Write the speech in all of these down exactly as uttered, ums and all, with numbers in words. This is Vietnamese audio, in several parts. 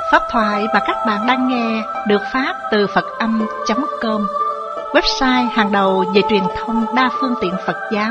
Pháp thoại mà các bạn đang nghe được phát từ Phật Âm chấm com, website hàng đầu về truyền thông đa phương tiện Phật giáo.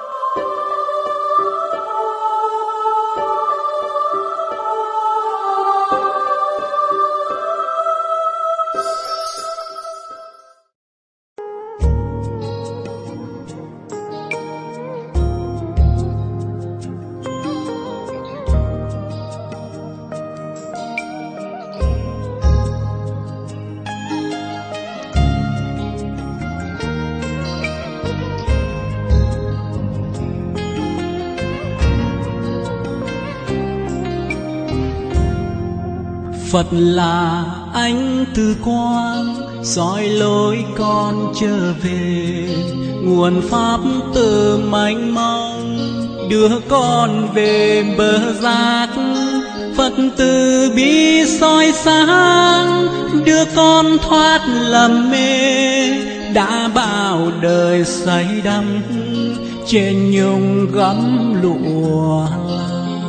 Phật là ánh từ quang soi lối con trở về, nguồn pháp từ mênh mông đưa con về bờ giác. Phật từ bi soi sáng đưa con thoát lầm mê, đã bao đời say đắm trên nhung gấm lụa la.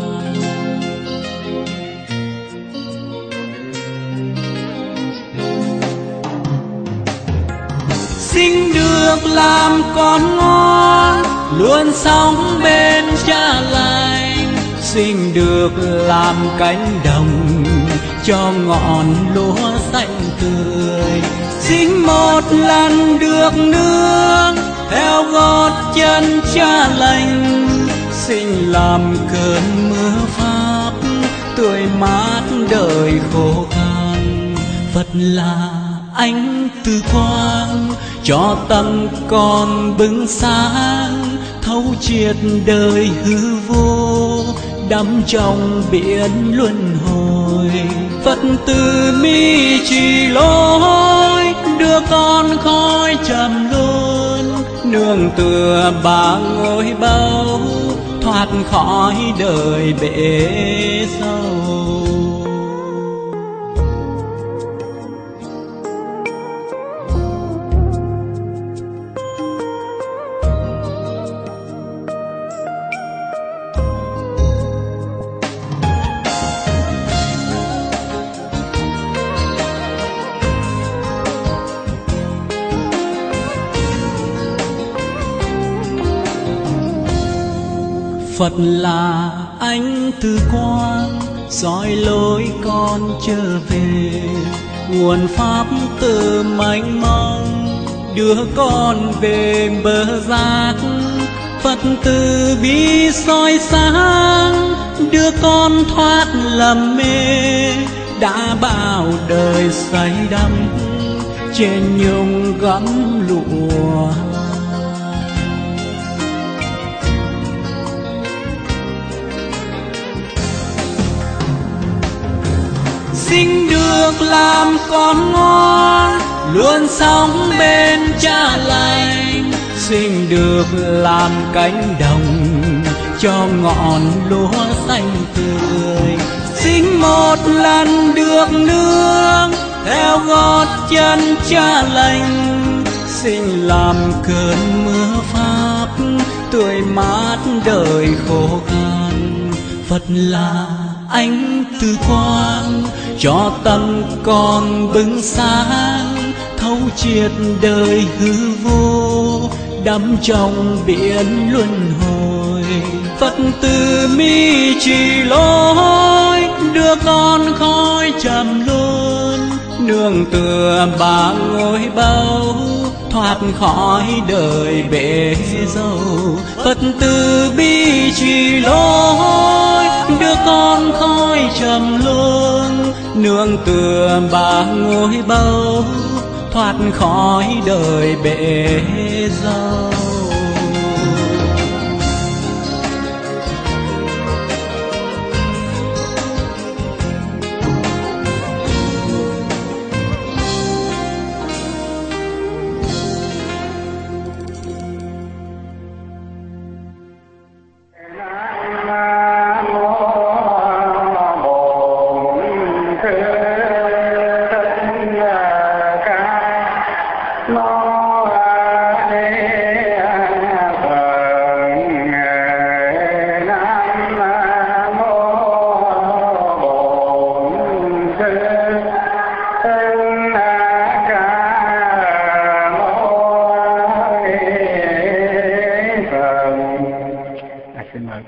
Xin được làm con ngoan, luôn sống bên cha lành. Xin được làm cánh đồng cho ngọn lúa xanh tươi. Xin một lần được nương theo gót chân cha lành. Xin làm cơn mưa pháp tươi mát đời khô khan. Phật là ánh từ quang cho tâm con bừng sáng, thấu triệt đời hư vô đắm trong biển luân hồi. Phật từ mi chỉ lối đưa con khỏi trầm luân, nương tựa ba ngôi báu thoát khỏi đời bể dâu. Phật là ánh từ quang soi lối con trở về, nguồn pháp từ mênh mông đưa con về bờ giác. Phật từ bi soi sáng đưa con thoát lầm mê, đã bao đời say đắm trên nhung gấm lụa. Xin được làm con ngoan, luôn sống bên cha lành. Xin được làm cánh đồng cho ngọn lúa xanh tươi. Xin một lần được nương theo gót chân cha lành. Xin làm cơn mưa pháp tươi mát đời khô khan. Phật là ánh từ quang cho tâm con bừng sáng, thấu triệt đời hư vô đắm trong biển luân hồi. Phật từ mi chỉ lối đưa con khỏi trầm luân, nương tựa ba ngôi báu thoát khỏi đời bể dâu. Phật từ bi chỉ lối đưa con khỏi trầm luân, nương tựa ba ngôi báu thoát khỏi đời bể dâu. Nó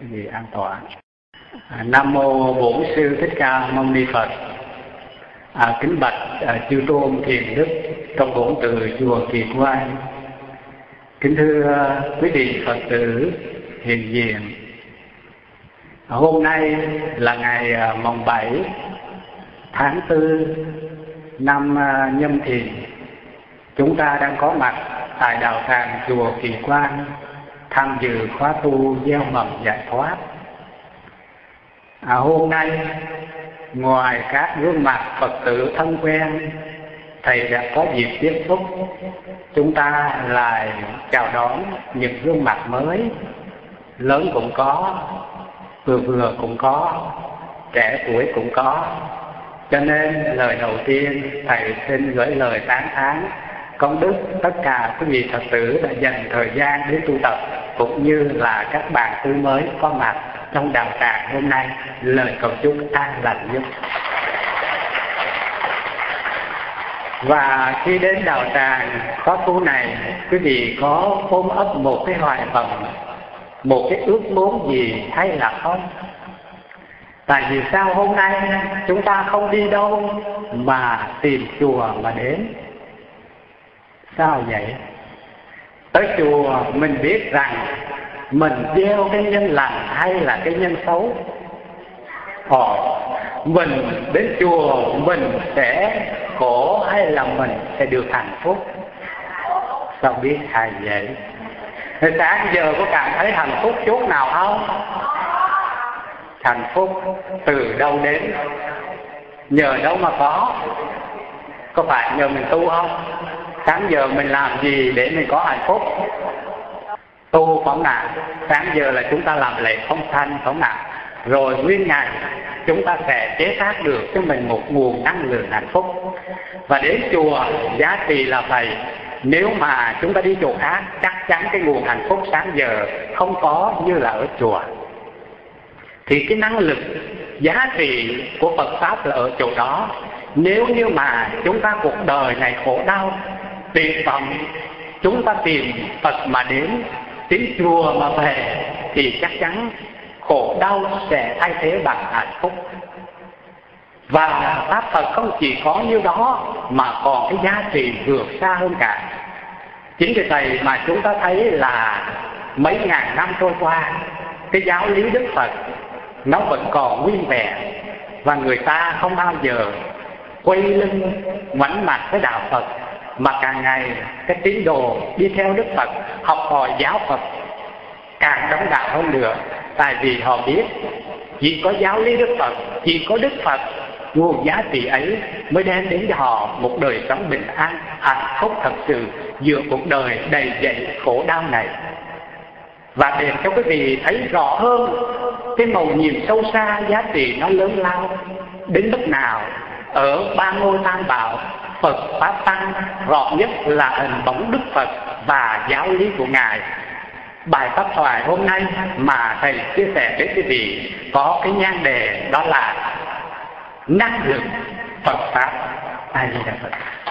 gì an toàn. À, Nam mô Bổn Sư Thích Ca Mâu Ni Phật. À, kính bạch à, chư tôn thiền đức trong bổn từ chùa Kỳ Quan. Kính thưa quý vị Phật tử hiện diện. À, hôm nay là ngày à, mồng bảy tháng tư năm à, Nhâm Thìn. Chúng ta đang có mặt tại đạo tràng chùa Kỳ Quan tham dự khóa tu gieo mầm giải thoát. À, hôm nay ngoài các gương mặt Phật tử thân quen, thầy đã có dịp tiếp xúc, chúng ta lại chào đón những gương mặt mới, lớn cũng có, vừa vừa cũng có, trẻ tuổi cũng có. Cho nên lời đầu tiên thầy xin gửi lời tán thán công đức tất cả quý vị Phật tử đã dành thời gian đến tu tập, cũng như là các bạn tu mới có mặt trong đạo tràng hôm nay. Lời cầu chúc an lành nhất. Và khi đến đạo tràng khóa tu này, quý vị có ôm ấp một cái hoài vọng, một cái ước muốn gì hay là không? Tại vì sao hôm nay chúng ta không đi đâu mà tìm chùa mà đến? Sao vậy? Tới chùa mình biết rằng mình gieo cái nhân lành hay là cái nhân xấu. Ồ, mình đến chùa mình sẽ khổ hay là mình sẽ được hạnh phúc? Sao biết hay vậy? Sáng giờ có cảm thấy hạnh phúc chút nào không? Hạnh phúc từ đâu đến? Nhờ đâu mà có? Có phải nhờ mình tu không? Sáng giờ mình làm gì để mình có hạnh phúc? Tu phóng nạn. Sáng giờ là chúng ta làm lễ phong thanh phóng nạn. Rồi nguyên ngày chúng ta sẽ chế tác được cho mình một nguồn năng lượng hạnh phúc. Và đến chùa giá trị là vậy. Nếu mà chúng ta đi chỗ khác, chắc chắn cái nguồn hạnh phúc sáng giờ không có như là ở chùa. Thì cái năng lực giá trị của Phật Pháp là ở chỗ đó. Nếu như mà chúng ta cuộc đời này khổ đau, tuyệt vọng, chúng ta tìm Phật mà đến, đến chùa mà về, thì chắc chắn khổ đau sẽ thay thế bằng hạnh phúc. Và Pháp Phật không chỉ có như đó mà còn cái giá trị vượt xa hơn cả. Chính vì vậy mà chúng ta thấy là mấy ngàn năm trôi qua, cái giáo lý Đức Phật nó vẫn còn nguyên vẹn, và người ta không bao giờ quay lưng ngoảnh mặt với đạo Phật, mà càng ngày cái tín đồ đi theo Đức Phật, học hỏi giáo Phật càng đông đảo hơn nữa. Tại vì họ biết chỉ có giáo lý Đức Phật, chỉ có Đức Phật, nguồn giá trị ấy mới đem đến cho họ một đời sống bình an, hạnh phúc thật sự giữa cuộc đời đầy dẫy khổ đau này. Và để cho quý vị thấy rõ hơn cái màu nhìn sâu xa, giá trị nó lớn lao đến mức nào. Ở ba ngôi tam bảo, Phật Pháp Tăng rõ nhất là hình bóng Đức Phật và giáo lý của Ngài. Bài pháp thoại hôm nay mà thầy chia sẻ với quý vị có cái nhan đề đó là năng lực Phật Pháp. A Di Đà Phật.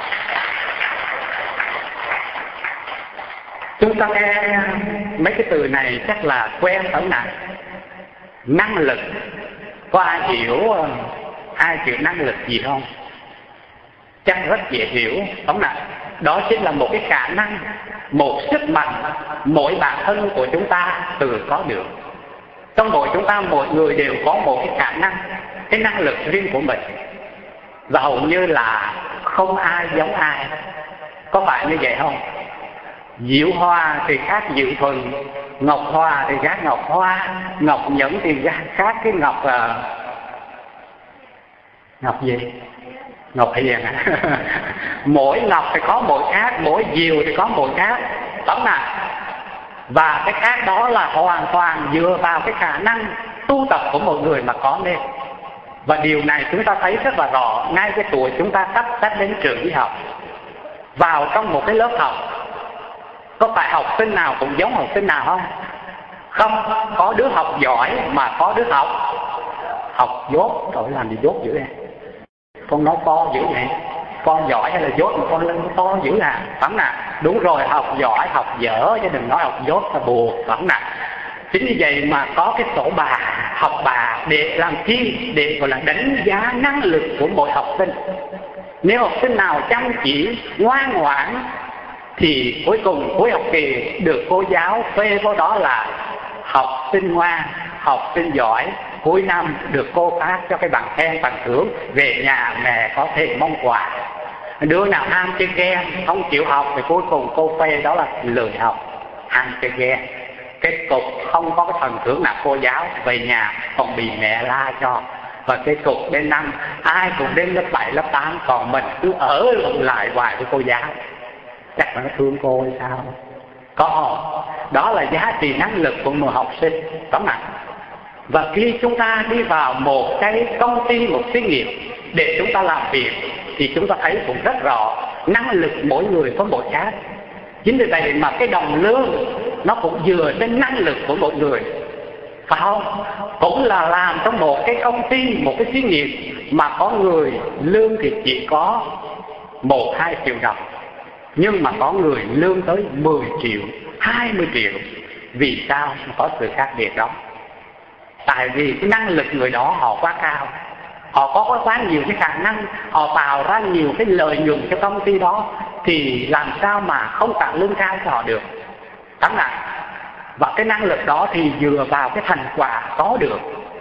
Chúng ta nghe mấy cái từ này chắc là quen phải nào? Năng lực. Có ai hiểu ai chịu năng lực gì không? Chắc rất dễ hiểu, đúng không? Đó chính là một cái khả năng, một sức mạnh mỗi bản thân của chúng ta tự có được. Trong mỗi chúng ta, mỗi người đều có một cái khả năng, cái năng lực riêng của mình, và hầu như là không ai giống ai. Có phải như vậy không? Diệu Hoa thì khác Diệu Thuần, Ngọc Hoa thì khác Ngọc Hoa, Ngọc Nhẫn thì khác cái Ngọc uh... Ngọc gì? Ngọc Hiền. Mỗi ngọc thì có mỗi khác, mỗi diều thì có mỗi khác, đúng nào? Và cái khác đó là hoàn toàn dựa vào cái khả năng tu tập của một người mà có nên. Và điều này chúng ta thấy rất là rõ ngay cái tuổi chúng ta sắp sắp đến trường đi học. Vào trong một cái lớp học, có phải học sinh nào cũng giống học sinh nào không? Không, có đứa học giỏi mà có đứa học học dốt. Rồi làm gì dốt dữ vậy? Con nói to dữ vậy? Con giỏi hay là dốt mà con lên to dữ à? Phải nè, đúng rồi, học giỏi, học dở chứ đừng nói học dốt là buồn, phải nè. Chính vì vậy mà có cái sổ bà, học bà để làm chi? Để gọi là đánh giá năng lực của mỗi học sinh. Nếu học sinh nào chăm chỉ, ngoan ngoãn thì cuối cùng cuối học kỳ được cô giáo phê vào đó là học sinh ngoan, học sinh giỏi. Cuối năm được cô phát cho cái bằng khen bằng thưởng, về nhà mẹ có thể mong quà. Đứa nào ham chơi game, không chịu học thì cuối cùng cô phê đó là lười học, ham chơi game. Kết cục không có cái phần thưởng nào cô giáo, về nhà còn bị mẹ la cho. Và kết cục đến năm ai cũng đến lớp bảy, lớp tám, còn mình cứ ở lại hoài với cô giáo. Chắc là nó thương cô hay sao? Có, đó là giá trị năng lực của một học sinh, đúng không? Và khi chúng ta đi vào một cái công ty, một xí nghiệp để chúng ta làm việc thì chúng ta thấy cũng rất rõ năng lực mỗi người có mỗi khác. Chính vì vậy mà cái đồng lương nó cũng dựa trên năng lực của mỗi người, phải không? Cũng là làm trong một cái công ty, một cái xí nghiệp mà có người lương thì chỉ có một hai triệu đồng, nhưng mà có người lương tới mười triệu, hai mươi triệu. Vì sao có sự khác biệt đó? Tại vì cái năng lực người đó họ quá cao, họ có quá nhiều cái khả năng, họ tạo ra nhiều cái lợi nhuận cho công ty đó, thì làm sao mà không trả lương cao cho họ được, đúng không? Và cái năng lực đó thì dựa vào cái thành quả có được.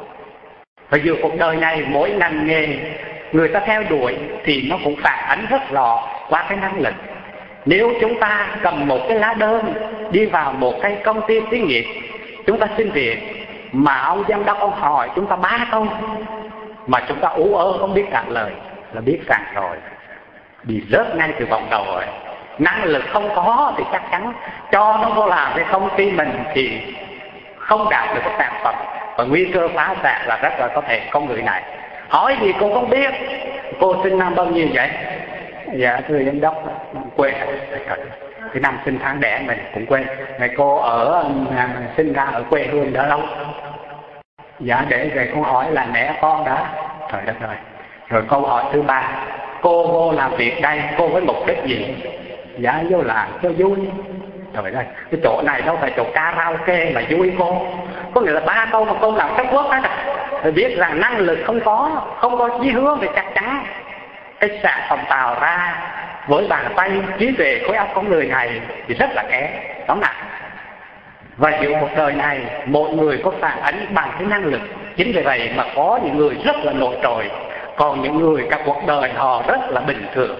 Và dựa cuộc đời này mỗi ngành nghề người ta theo đuổi thì nó cũng phản ánh rất rõ qua cái năng lực. Nếu chúng ta cầm một cái lá đơn đi vào một cái công ty xí nghiệp, chúng ta xin việc mà ông giám đốc ông hỏi chúng ta ba câu mà chúng ta ú ớ không biết trả lời là biết rằng rồi, bị rớt ngay từ vòng đầu rồi. Năng lực không có thì chắc chắn cho nó vô làm cái công ty mình thì không đạt được cái sản phẩm, và nguy cơ phá sản là rất là có thể. Con người này hỏi gì cô không biết. Cô sinh năm bao nhiêu vậy? Dạ thưa giám đốc, quên. Cái năm sinh tháng đẻ mình cũng quên. Này cô ở sinh ra ở quê hương đó đâu? Dạ để về con hỏi là mẹ con đó. Trời đất ơi. Rồi câu hỏi thứ ba, cô vô làm việc đây cô với mục đích gì? Dạ vô làm cho vui. Trời ơi, cái chỗ này đâu phải chỗ karaoke mà vui cô. Có nghĩa là ba câu mà cô làm cấp quốc hết à. Rồi biết rằng năng lực không có, không có chí hướng thì chắc chắn cái sản phẩm tạo ra với bàn tay, trí tuệ, khối óc con người này thì rất là kém, đúng không nào? Và giữa một đời này mỗi người có phản ánh bằng cái năng lực. Chính vì vậy mà có những người rất là nổi trội, còn những người cả cuộc đời họ rất là bình thường.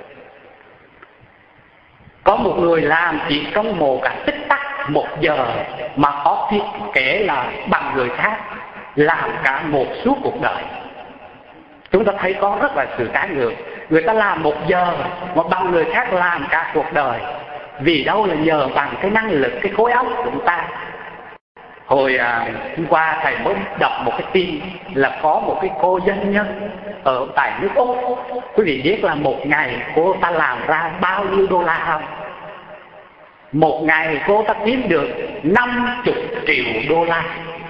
Có một người làm chỉ trong một cả tích tắc một giờ mà có thiết kế là bằng người khác làm cả một suốt cuộc đời. Chúng ta thấy có rất là sự trái ngược. Người ta làm một giờ mà bằng người khác làm cả cuộc đời. Vì đâu là nhờ bằng cái năng lực, cái khối óc của chúng ta. Hồi à, hôm qua thầy mới đọc một cái tin là có một cái cô doanh nhân ở tại nước Úc. Quý vị biết là một ngày cô ta làm ra bao nhiêu đô la không? Một ngày cô ta kiếm được năm mươi triệu đô la.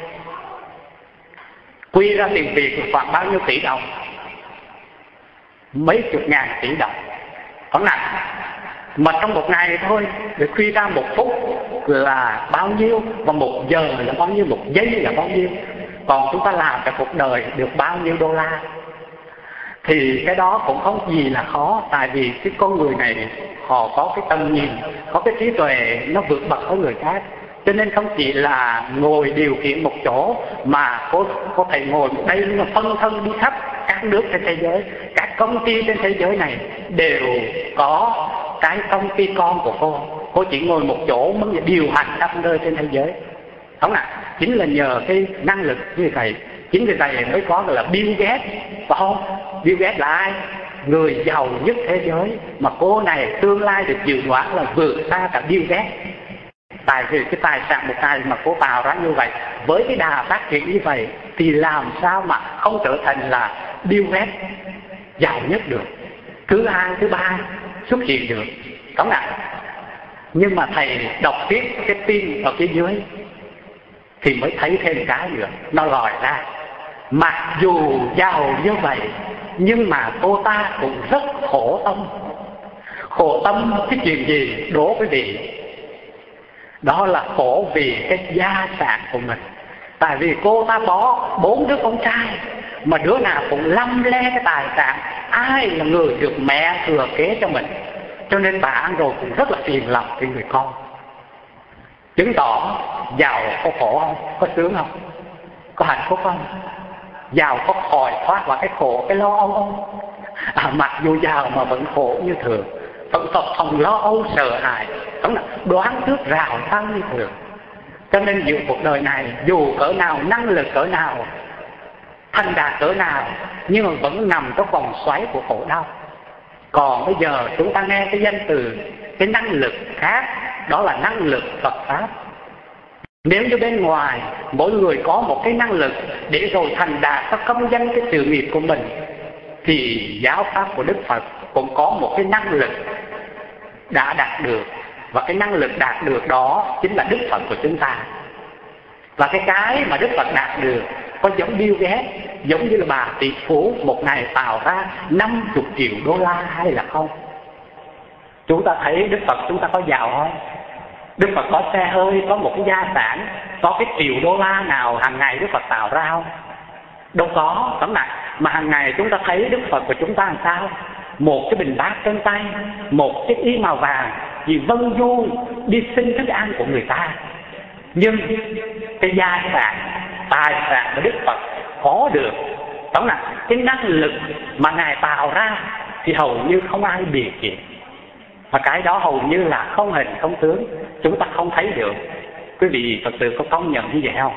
Quy ra tiền Việt khoảng bao nhiêu tỷ đồng? Mấy chục ngàn tỷ đồng. Có nặng. Mà trong một ngày thôi, để quy ra một phút là bao nhiêu, và một giờ là bao nhiêu, một giây là bao nhiêu. Còn chúng ta làm cả cuộc đời được bao nhiêu đô la. Thì cái đó cũng không gì là khó. Tại vì cái con người này họ có cái tầm nhìn, có cái trí tuệ nó vượt bậc với người khác. Cho nên không chỉ là ngồi điều khiển một chỗ mà có, có thể ngồi đây mà phân thân đi khắp các nước trên thế giới. Các công ty trên thế giới này đều có cái công ty con của cô. Cô chỉ ngồi một chỗ mới điều hành khắp nơi trên thế giới. Không ạ? À? Chính là nhờ cái năng lực như vậy. Chính vì vậy mới có gọi là Bill Gates. Phải không? Bill Gates là ai? Người giàu nhất thế giới. Mà cô này tương lai được dự đoán là vượt xa cả Bill Gates. Tại vì cái tài sản một ngày mà cô tạo ra như vậy, với cái đà phát triển như vậy, thì làm sao mà không trở thành là Bill Gates giàu nhất được, thứ hai, thứ ba xuất hiện được, đúng không ạ? Nhưng mà thầy đọc tiếp cái tin ở phía dưới thì mới thấy thêm cái nữa, nó lòi ra. Mặc dù giàu như vậy, nhưng mà cô ta cũng rất khổ tâm. Khổ tâm cái chuyện gì đố quý vị? Đó là khổ vì cái gia sản của mình. Tại vì cô ta bỏ bốn đứa con trai, mà đứa nào cũng lăm le cái tài sản, ai là người được mẹ thừa kế cho mình. Cho nên bà ăn rồi cũng rất là phiền lòng cái người con. Chứng tỏ giàu có khổ không? Có sướng không? Có hạnh phúc không? Giàu có khỏi thoát vào cái khổ, cái lo âu không? À, mặc dù giàu mà vẫn khổ như thường, vẫn phập phồng lo âu sợ hãi, vẫn là đoán trước rào thăng như thường. Cho nên giữa cuộc đời này, dù cỡ nào, năng lực cỡ nào, thành đạt cỡ nào, nhưng mà vẫn nằm trong vòng xoáy của khổ đau. Còn bây giờ chúng ta nghe cái danh từ, cái năng lực khác, đó là năng lực Phật Pháp. Nếu như bên ngoài mỗi người có một cái năng lực để rồi thành đạt các công danh cái sự nghiệp của mình, thì giáo pháp của Đức Phật cũng có một cái năng lực đã đạt được. Và cái năng lực đạt được đó chính là Đức Phật của chúng ta. Và cái cái mà Đức Phật đạt được có giống Bill Gates, giống như là bà tỷ phú một ngày tạo ra năm mươi triệu đô la hay là không? Chúng ta thấy Đức Phật chúng ta có giàu không? Đức Phật có xe hơi, có một cái gia sản, có cái triệu đô la nào hàng ngày Đức Phật tạo ra không? Đâu có, tóm lại. Mà hàng ngày chúng ta thấy Đức Phật của chúng ta làm sao? Một cái bình bát trên tay, một chiếc y màu vàng, vì vâng du đi xin thức ăn của người ta. Nhưng cái gia sản, tài sản của Đức Phật có được, tóm lại cái năng lực mà Ngài tạo ra thì hầu như không ai bì kịp. Và cái đó hầu như là không hình không tướng, chúng ta không thấy được. Quý vị thật sự có công nhận như vậy không?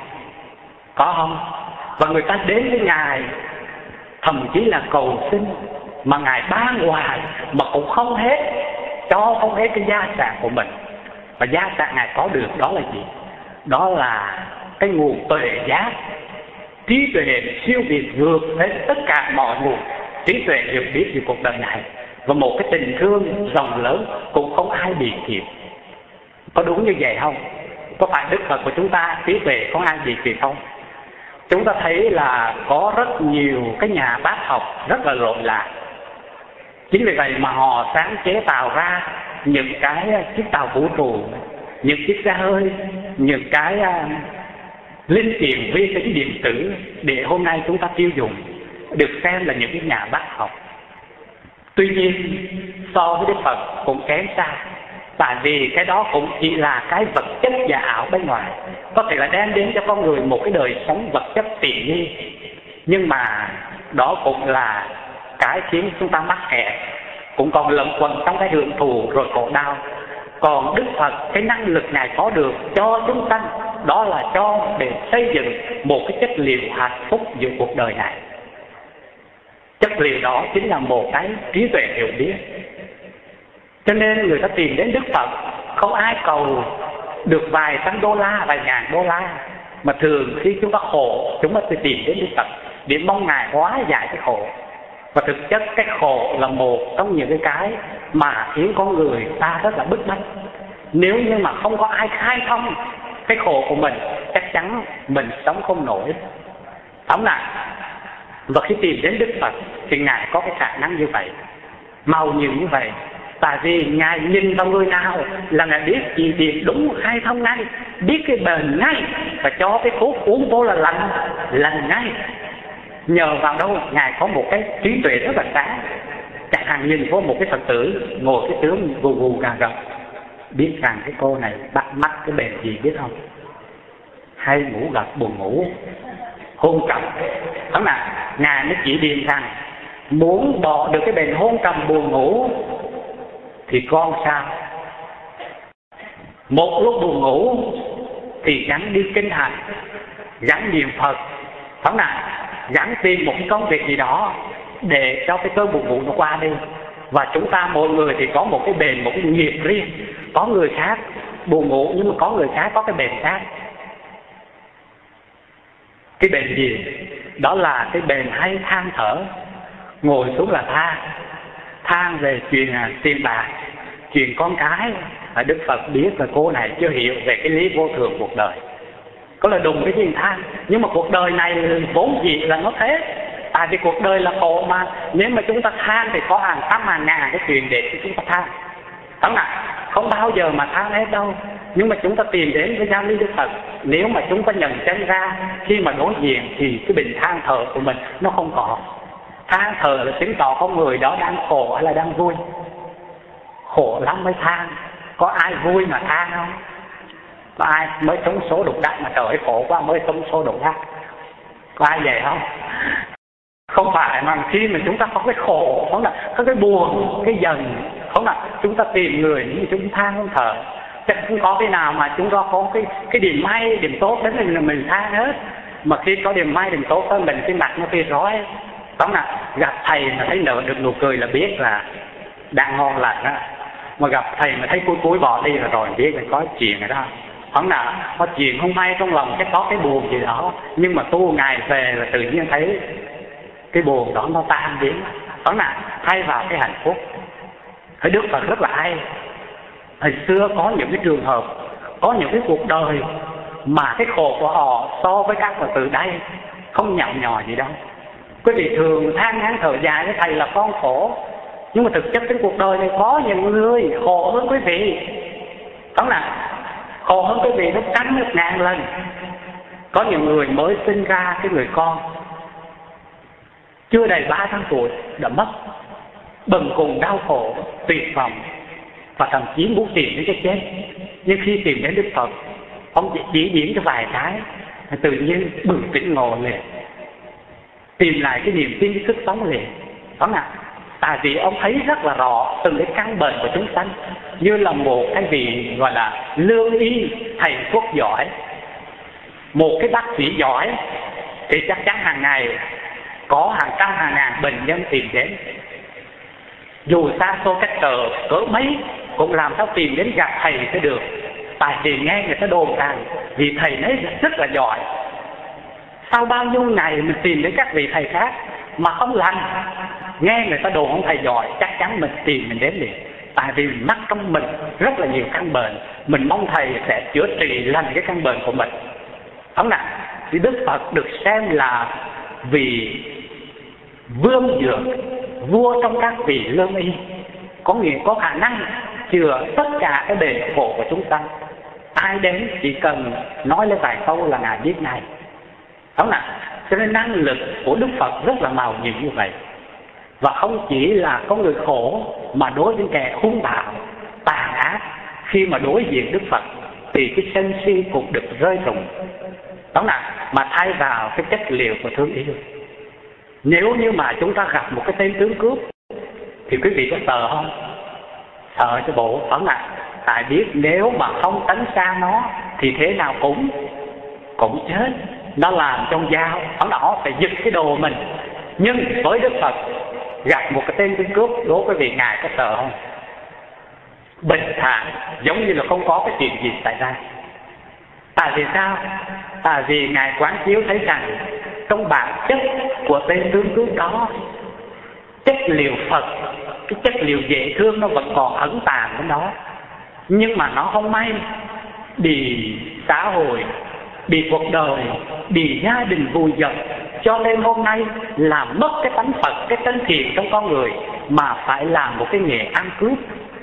Có không? Và người ta đến với Ngài thậm chí là cầu xin, mà Ngài ban hoài mà cũng không hết, cho không hết cái gia sản của mình. Và gia sản Ngài có được đó là gì? Đó là cái nguồn tuệ giác, trí tuệ siêu việt vượt đến tất cả mọi nguồn trí tuệ hiểu biết về cuộc đời này, và một cái tình thương rộng lớn cũng không ai bị kịp. Có đúng như vậy không? Có phải Đức Phật của chúng ta trí tuệ không ai bị kịp không? Chúng ta thấy là có rất nhiều cái nhà bác học rất là lộn lạc. Chính vì vậy mà họ sáng chế tạo ra những cái chiếc tàu vũ trụ, những chiếc xe hơi, những cái uh, linh kiện vi tính điện tử để hôm nay chúng ta tiêu dùng, được xem là những cái nhà bác học. Tuy nhiên so với Đức Phật cũng kém xa. Tại vì cái đó cũng chỉ là cái vật chất giả ảo bên ngoài, có thể là đem đến cho con người một cái đời sống vật chất tiện nghi, nhưng mà đó cũng là cái khiến chúng ta mắc kẹt, cũng còn lẩn quẩn trong cái hưởng thụ rồi khổ đau. Còn Đức Phật, cái năng lực Ngài có được cho chúng sanh, đó là cho để xây dựng một cái chất liệu hạnh phúc giữa cuộc đời này. Chất liệu đó chính là một cái trí tuệ hiểu biết. Cho nên người ta tìm đến Đức Phật, không ai cầu được vài trăm đô la, vài ngàn đô la, mà thường khi chúng ta khổ, chúng ta sẽ tìm đến Đức Phật để mong Ngài hóa giải cái khổ. Và thực chất cái khổ là một trong những cái cái mà khiến con người ta rất là bức bách. Nếu như mà không có ai khai thông cái khổ của mình, chắc chắn mình sống không nổi. Tóm lại, và khi tìm đến Đức Phật thì Ngài có cái khả năng như vậy, màu nhiều như vậy. Tại vì Ngài nhìn vào người nào là Ngài biết chỉ điểm đúng khai thông ngay, biết cái bền ngay, và cho cái thuốc uống vô là lành, lành ngay. Nhờ vào đâu? Ngài có một cái trí tuệ rất là sáng. Chẳng hạn nhìn vô một cái Phật tử ngồi cái tướng gù gù gà gật, biết rằng cái cô này bắt mắt cái bền gì biết không? Hay ngủ gật buồn ngủ, hôn trầm. Đó là Ngài mới chỉ điểm rằng muốn bỏ được cái bền hôn trầm buồn ngủ thì con sao? Một lúc buồn ngủ thì gắn đi kinh hành, gắn niệm Phật, đó là gắn tìm một cái công việc gì đó để cho cái cơn buồn ngủ nó qua đi. Và chúng ta mỗi người thì có một cái bền, một cái nghiệp riêng. Có người khác buồn ngủ, nhưng mà có người khác có cái bền khác. Cái bền gì? Đó là cái bền hay than thở. Ngồi xuống là than, than về chuyện tiền bạc, chuyện con cái. Đức Phật biết là cô này chưa hiểu về cái lý vô thường cuộc đời, có là đùng cái gì than. Nhưng mà cuộc đời này vốn dĩ là nó thế. Tại vì cuộc đời là khổ mà. Nếu mà chúng ta than thì có hàng trăm hàng ngàn cái chuyện để chúng ta than. Đúng không? Không bao giờ mà than hết đâu. Nhưng mà chúng ta tìm đến với giáo lý Đức Phật, nếu mà chúng ta nhận chân ra, khi mà đối diện thì cái bình than thở của mình nó không có. Than thở là chứng tỏ con người đó đang khổ hay là đang vui. Khổ lắm mới than. Có ai vui mà than không? Có ai mới sống số đục đắc mà trời ơi khổ quá mới sống số đục đắc? Có ai vậy không? Không phải, mà khi mà chúng ta có cái khổ, không là có cái buồn, cái giận, không là chúng ta tìm người nhưng chúng than không thở. Chắc không có cái nào mà chúng ta có cái cái điểm may, điểm tốt đến mình mình than hết. Mà khi có điểm may, điểm tốt hơn mình, cái mặt nó khi rói. Tóm là gặp thầy mà thấy nở được nụ cười là biết là đang ngon lành đó. Mà gặp thầy mà thấy cuối cuối bỏ đi là rồi biết là có chuyện rồi đó. Không nào có chuyện không may trong lòng chắc có cái buồn gì đó, nhưng mà tu ngày về là tự nhiên thấy cái buồn đó nó tan biến. Không nào thay vào cái hạnh phúc. Thấy Đức Phật rất là hay. Hồi xưa có những cái trường hợp, có những cái cuộc đời mà cái khổ của họ so với các Phật tử đây không nhậm nhò gì đâu. Quý vị thường than ngán thở dài với thầy là con khổ, nhưng mà thực chất trên cuộc đời này có những người khổ hơn quý vị. Đúng là khổ hơn quý vị nó trăm gấp ngàn lần. Có những người mới sinh ra cái người con chưa đầy ba tháng tuổi đã mất, bần cùng đau khổ, tuyệt vọng và thậm chí muốn tìm đến cái chết. Nhưng khi tìm đến Đức Phật, ông chỉ diễn cho vài cái, tự nhiên bừng tỉnh ngộ liền, tìm lại cái niềm tin, cái sức sống liền. Đó là tại vì ông thấy rất là rõ từng cái căn bệnh của chúng sanh, như là một cái vị gọi là lương y, thầy thuốc giỏi, một cái bác sĩ giỏi thì chắc chắn hàng ngày có hàng trăm hàng ngàn bệnh nhân tìm đến. Dù xa xôi cách trở cỡ mấy cũng làm sao tìm đến gặp thầy mới được. Tại vì nghe người ta đồn rằng vì thầy ấy rất là giỏi. Sau bao nhiêu ngày mình tìm đến các vị thầy khác mà không lành, nghe người ta đồn ông thầy giỏi, chắc chắn mình tìm mình đến liền. Tại vì mắc trong mình rất là nhiều căn bệnh, mình mong thầy sẽ chữa trị lành cái căn bệnh của mình. Đúng nào? Thì Đức Phật được xem là vị vương dược, vua trong các vị lương y, có nghĩa có khả năng chữa tất cả cái bể khổ của chúng ta. Ai đến chỉ cần nói lên vài câu là Ngài biết ngay. Đúng nào? Cho nên năng lực của Đức Phật rất là màu nhiệm như vậy. Và không chỉ là có người khổ, mà đối với kẻ hung bạo, tàn ác, khi mà đối diện Đức Phật thì cái sân si cũng được rơi rụng. Đúng nào? Mà thay vào cái chất liệu của thương yêu. Nếu như mà chúng ta gặp một cái tên tướng cướp thì quý vị có sợ không? Sợ cho bộ, đúng nào? Tại biết nếu mà không tránh xa nó thì thế nào cũng cũng chết. Nó làm trong dao, nó phải giật cái đồ mình. Nhưng với Đức Phật, gặp một cái tên tướng cướp, đố quý vị Ngài có sợ không? Bình thản, giống như là không có cái chuyện gì xảy ra. Tại vì sao? Tại vì Ngài quán chiếu thấy rằng trong bản chất của tên tướng cướp đó, chất liệu Phật, cái chất liệu dễ thương nó vẫn còn ẩn tàng trong đó. Nhưng mà nó không may bị xã hội, bị cuộc đời, bị gia đình vùi dập, cho nên hôm nay làm mất cái tánh Phật, cái tánh thiện trong con người, mà phải làm một cái nghề ăn cướp.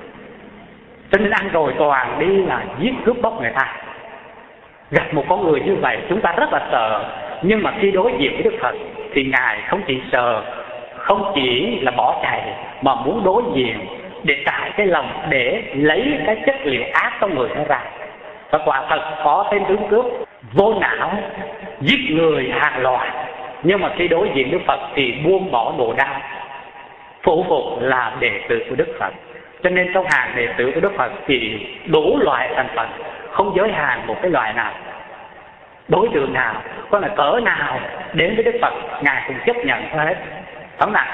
Cho nên ăn rồi toàn đi là giết cướp bóc người ta. Gặp một con người như vậy chúng ta rất là sợ. Nhưng mà khi đối diện với Đức Phật thì Ngài không chỉ sợ, không chỉ là bỏ chạy, mà muốn đối diện để trải cái lòng, để lấy cái chất liệu ác trong người nó ra. Và quả thật có tên tướng cướp vô não, giết người hàng loạt, nhưng mà khi đối diện Đức Phật thì buông bỏ đồ đao, phụ phục là đệ tử của Đức Phật. Cho nên trong hàng đệ tử của Đức Phật thì đủ loại thành phần, không giới hạn một cái loại nào, đối tượng nào, có là cỡ nào đến với Đức Phật Ngài cũng chấp nhận hết. Đúng nào?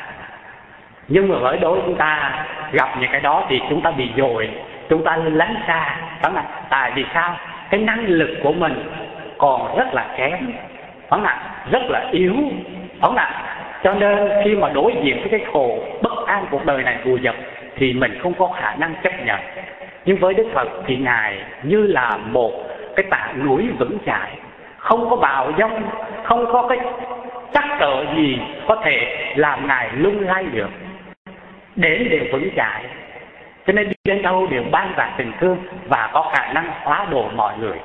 Nhưng mà với đối chúng ta gặp những cái đó thì chúng ta bị dội, chúng ta lánh xa. Đúng nào? Tại vì sao? Cái năng lực của mình còn rất là kém, đúng nào? Rất là yếu. Đúng nào? Cho nên khi mà đối diện với cái khổ bất an cuộc đời này vùi dập thì mình không có khả năng chấp nhận. Nhưng với Đức Phật thì Ngài như là một cái tảng núi vững chãi, không có bạo dông, không có cái trắc trở gì có thể làm Ngài lung lay được. Đến đều vững chãi. Cho nên đi đến đâu đều ban rạc tình thương và có khả năng hóa độ mọi người.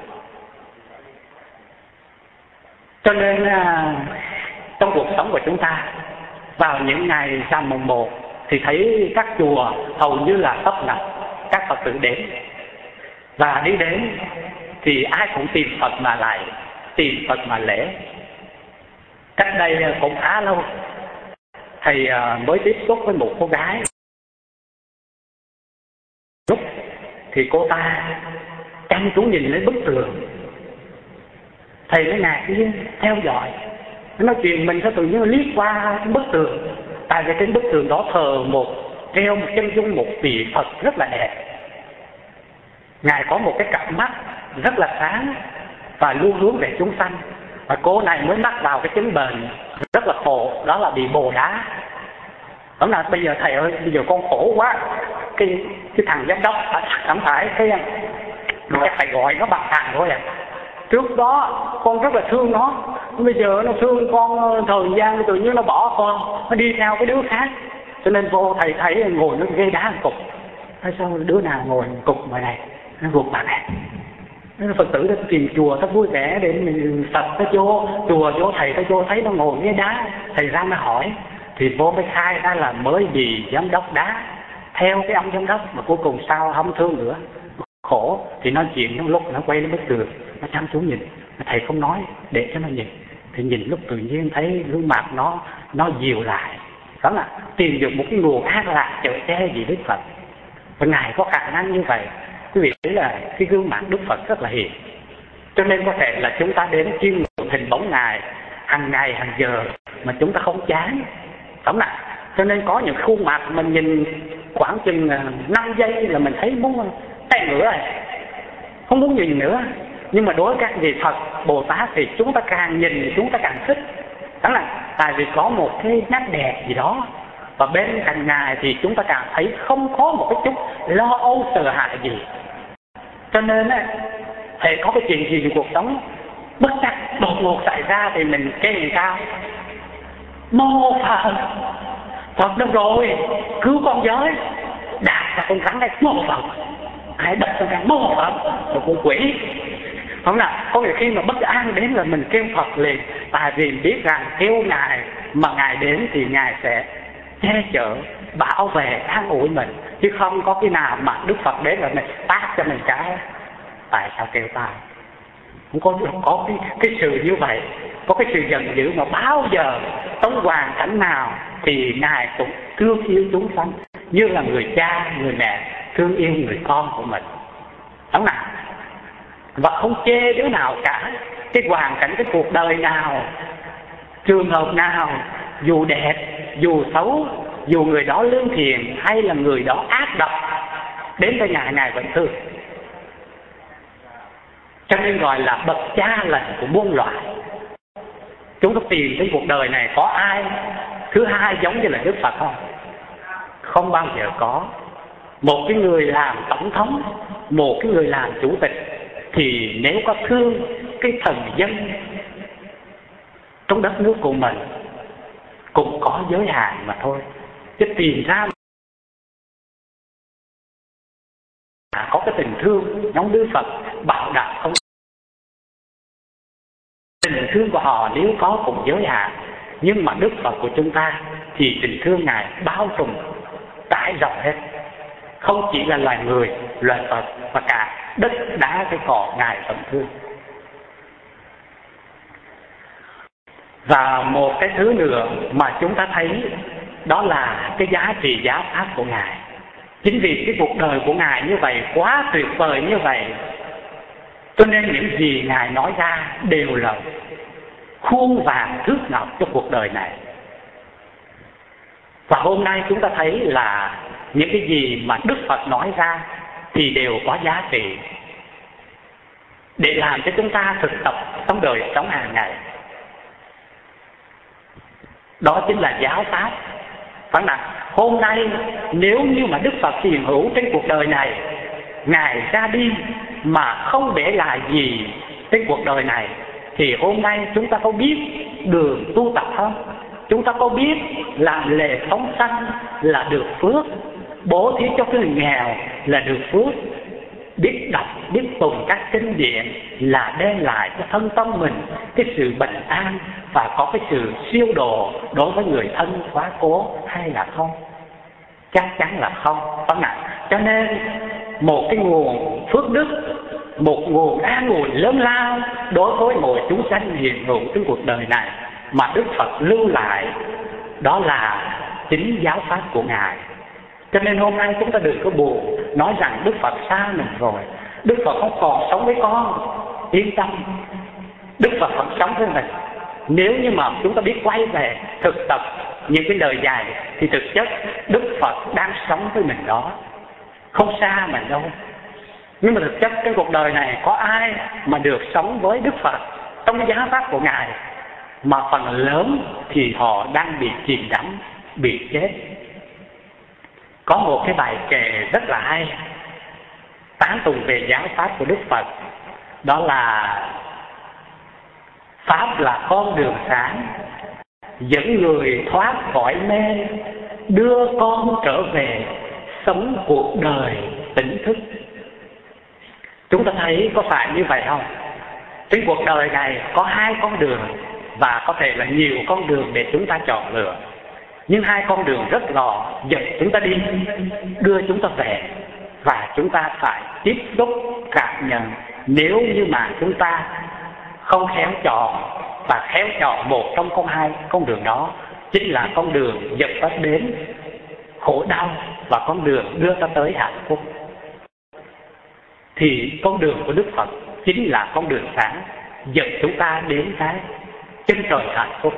Cho nên trong cuộc sống của chúng ta, vào những ngày rằm mùng một thì thấy các chùa hầu như là tấp nập các Phật tử đến. Và đi đến thì ai cũng tìm Phật mà lại, tìm Phật mà lễ. Cách đây cũng khá lâu, thầy mới tiếp xúc với một cô gái. Lúc thì cô ta chăm chú nhìn lên bức tường, thầy mới ngạc nhiên theo dõi. Nói chuyện mình sẽ tự nhiên liếc qua bức tường, tại vì trên bức tường đó thờ một treo một chân dung một vị Phật rất là đẹp. Ngài có một cái cặp mắt rất là sáng và luôn hướng về chúng sanh. Và cô này mới mắc vào cái chứng bệnh rất là khổ, đó là bị bồ đá. Đó là bây giờ thầy ơi, bây giờ con khổ quá. Cái cái thằng giám đốc cảm phải cái rồi phải gọi nó bằng thằng thôi à. Trước đó con rất là thương nó, bây giờ nó thương con thời gian tự nhiên nó bỏ con, nó đi theo cái đứa khác. Cho nên vô thầy thấy ngồi nó ghê đá một cục. Tại sao đứa nào ngồi một cục ngoài này, nó gục mặt này. Phật tử nó tìm chùa nó vui vẻ để mình Phật nó vô, chùa vô thầy nó vô thấy nó ngồi ghế đá, thầy ra nó hỏi. Thì vô mới khai ra là mới bị giám đốc đá, theo cái ông giám đốc mà cuối cùng sao không thương nữa. Khổ thì nói chuyện trong lúc nó quay lên bức tường, nó chăm chú nhìn, thầy không nói để cho nó nhìn. Thì nhìn lúc tự nhiên thấy gương mặt nó nó dịu lại, đó là tìm được một cái nguồn an lạc chở che gì Đức Phật. Và Ngài có khả năng như vậy. Quý vị thấy là cái gương mặt Đức Phật rất là hiền. Cho nên có thể là chúng ta đến chiêm ngưỡng hình bóng Ngài hàng ngày hàng giờ mà chúng ta không chán, đúng không? Cho nên có những khuôn mặt mình nhìn khoảng chừng năm giây là mình thấy muốn tay nữa rồi, không muốn nhìn nữa. Nhưng mà đối với các vị Phật, Bồ Tát thì chúng ta càng nhìn thì chúng ta càng thích. Đó là tại vì có một cái nét đẹp gì đó. Và bên cạnh Ngài thì chúng ta càng thấy không có một cái chút lo âu sợ hãi gì. Cho nên á, thể có cái chuyện gì trong cuộc sống bất trắc đột ngột xảy ra thì mình kêu làm sao? Mô Phật, Phật đâu rồi, cứu con với. Đạp ra con rắn đây, mô Phật. Ai đập con rắn, mô Phật, một con quỷ. Không là có nghĩa khi mà bất an đến là mình kêu Phật liền. Tại vì biết rằng kêu Ngài mà Ngài đến thì Ngài sẽ che chở, bảo vệ, an ủi mình. Chứ không có cái nào mà Đức Phật đến là mình tát cho mình cái. Tại sao kêu ta? Không có, có cái, cái sự như vậy, có cái sự giận dữ mà bao giờ trong hoàn cảnh nào thì Ngài cũng thương yêu chúng sanh như là người cha, người mẹ thương yêu người con của mình. Đúng không? Và không chê đứa nào cả. Cái hoàn cảnh, cái cuộc đời nào, trường hợp nào, dù đẹp, dù xấu, dù người đó lương thiện hay là người đó ác độc, đến với Ngài, Ngài vẫn thương. Cho nên gọi là bậc cha lành của muôn loài. Chúng ta tìm trên cuộc đời này có ai thứ hai giống như là Đức Phật không? Không bao giờ có. Một cái người làm tổng thống, một cái người làm chủ tịch, thì nếu có thương cái thần dân trong đất nước của mình cũng có giới hạn mà thôi. Chứ tìm ra có cái tình thương giống Đức Phật bảo đảm không. Tình thương của họ nếu có cũng giới hạn, nhưng mà Đức Phật của chúng ta thì tình thương Ngài bao trùm trải rộng hết. Không chỉ là loài người, loài Phật mà cả đất đá cái cỏ Ngài tận thương. Và một cái thứ nữa mà chúng ta thấy đó là cái giá trị giáo pháp của Ngài. Chính vì cái cuộc đời của Ngài như vậy, quá tuyệt vời như vậy, cho nên những gì Ngài nói ra đều là khuôn vàng thước ngọc cho cuộc đời này. Và hôm nay chúng ta thấy là những cái gì mà Đức Phật nói ra thì đều có giá trị để làm cho chúng ta thực tập trong đời sống hàng ngày. Đó chính là giáo pháp. Phải là hôm nay nếu như mà Đức Phật hiện hữu trên cuộc đời này, Ngài ra đi mà không để lại gì trên cuộc đời này, thì hôm nay chúng ta có biết đường tu tập không? Chúng ta có biết làm lễ phóng sanh là được phước, bố thí cho cái người nghèo là được phước, biết đọc, biết tùng các kinh điển là đem lại cho thân tâm mình cái sự bình an và có cái sự siêu độ đối với người thân quá cố, hay là không? Chắc chắn là không, phải không ạ? Cho nên một cái nguồn phước đức, một nguồn an ủi lớn lao đối với mọi chúng sanh hiện hữu trên cuộc đời này mà Đức Phật lưu lại, đó là chính giáo pháp của Ngài. Cho nên hôm nay chúng ta đừng có buồn nói rằng Đức Phật xa mình rồi, Đức Phật không còn sống với con. Yên tâm, Đức Phật vẫn sống với mình. Nếu như mà chúng ta biết quay về thực tập những cái lời dạy thì thực chất Đức Phật đang sống với mình đó, không xa mình đâu. Nhưng mà thực chất cái cuộc đời này có ai mà được sống với Đức Phật trong cái giáo pháp của Ngài, mà phần lớn thì họ đang bị chìm đắm, bị chết. Có một cái bài kệ rất là hay tán tụng về giáo pháp của Đức Phật, đó là: pháp là con đường sáng, dẫn người thoát khỏi mê, đưa con trở về sống cuộc đời tỉnh thức. Chúng ta thấy có phải như vậy không? Trên cuộc đời này có hai con đường, và có thể là nhiều con đường để chúng ta chọn lựa. Nhưng hai con đường rất rõ dẫn chúng ta đi, đưa chúng ta về, và chúng ta phải tiếp xúc cảm nhận. Nếu như mà chúng ta không khéo chọn và khéo chọn một trong con hai con đường đó, chính là con đường dẫn ta đến khổ đau và con đường đưa ta tới hạnh phúc, thì con đường của Đức Phật chính là con đường sáng dẫn chúng ta đến cái chân trời hạnh phúc.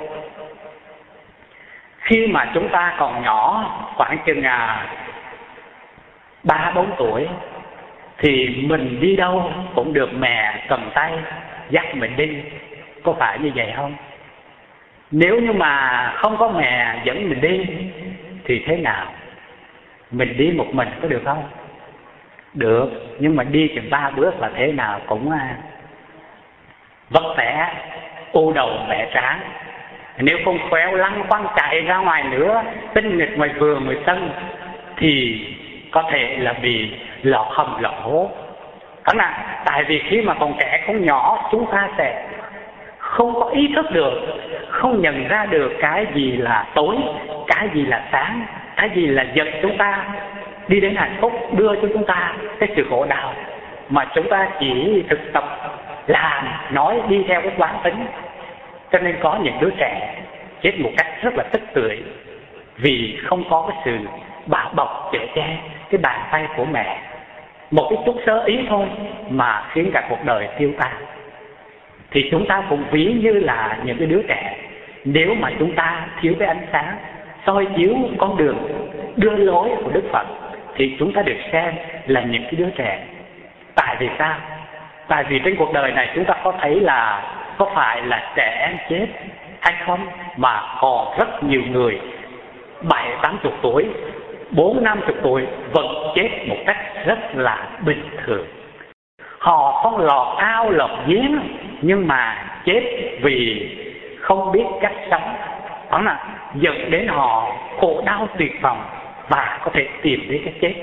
Khi mà chúng ta còn nhỏ, khoảng chừng à, ba bốn tuổi, thì mình đi đâu cũng được mẹ cầm tay dắt mình đi, có phải như vậy không? Nếu như mà không có mẹ dẫn mình đi thì thế nào? Mình đi một mình có được không? Được, nhưng mà đi chừng ba bước là thế nào cũng à, vất vả, u đầu mẹ tráng. Nếu không khéo lăng quăng chạy ra ngoài nữa, tinh nghịch ngoài vườn ngoài sân, thì có thể là bị lọt hầm lọt hố. Đó là tại vì khi mà còn trẻ con nhỏ, chúng ta sẽ không có ý thức được, không nhận ra được cái gì là tối, cái gì là sáng, cái gì là dẫn chúng ta đi đến hạnh phúc, đưa cho chúng ta cái sự khổ đau, mà chúng ta chỉ thực tập làm, nói, đi theo cái quán tính. Cho nên có những đứa trẻ chết một cách rất là tức tưởi, vì không có cái sự bảo bọc chở che cái bàn tay của mẹ. Một cái chút sơ ý thôi mà khiến cả cuộc đời tiêu tan. Thì chúng ta cũng ví như là những cái đứa trẻ, nếu mà chúng ta thiếu cái ánh sáng soi chiếu con đường đưa lối của Đức Phật, thì chúng ta được xem là những cái đứa trẻ. Tại vì sao? Tại vì trên cuộc đời này chúng ta có thấy là có phải là trẻ em chết hay không, mà còn rất nhiều người bảy tám chục tuổi, bốn năm chục tuổi vẫn chết một cách rất là bình thường. Họ không lọt ao lọt giếng, nhưng mà chết vì không biết cách sống. Đó là dẫn đến họ khổ đau tuyệt vọng và có thể tìm đến cái chết.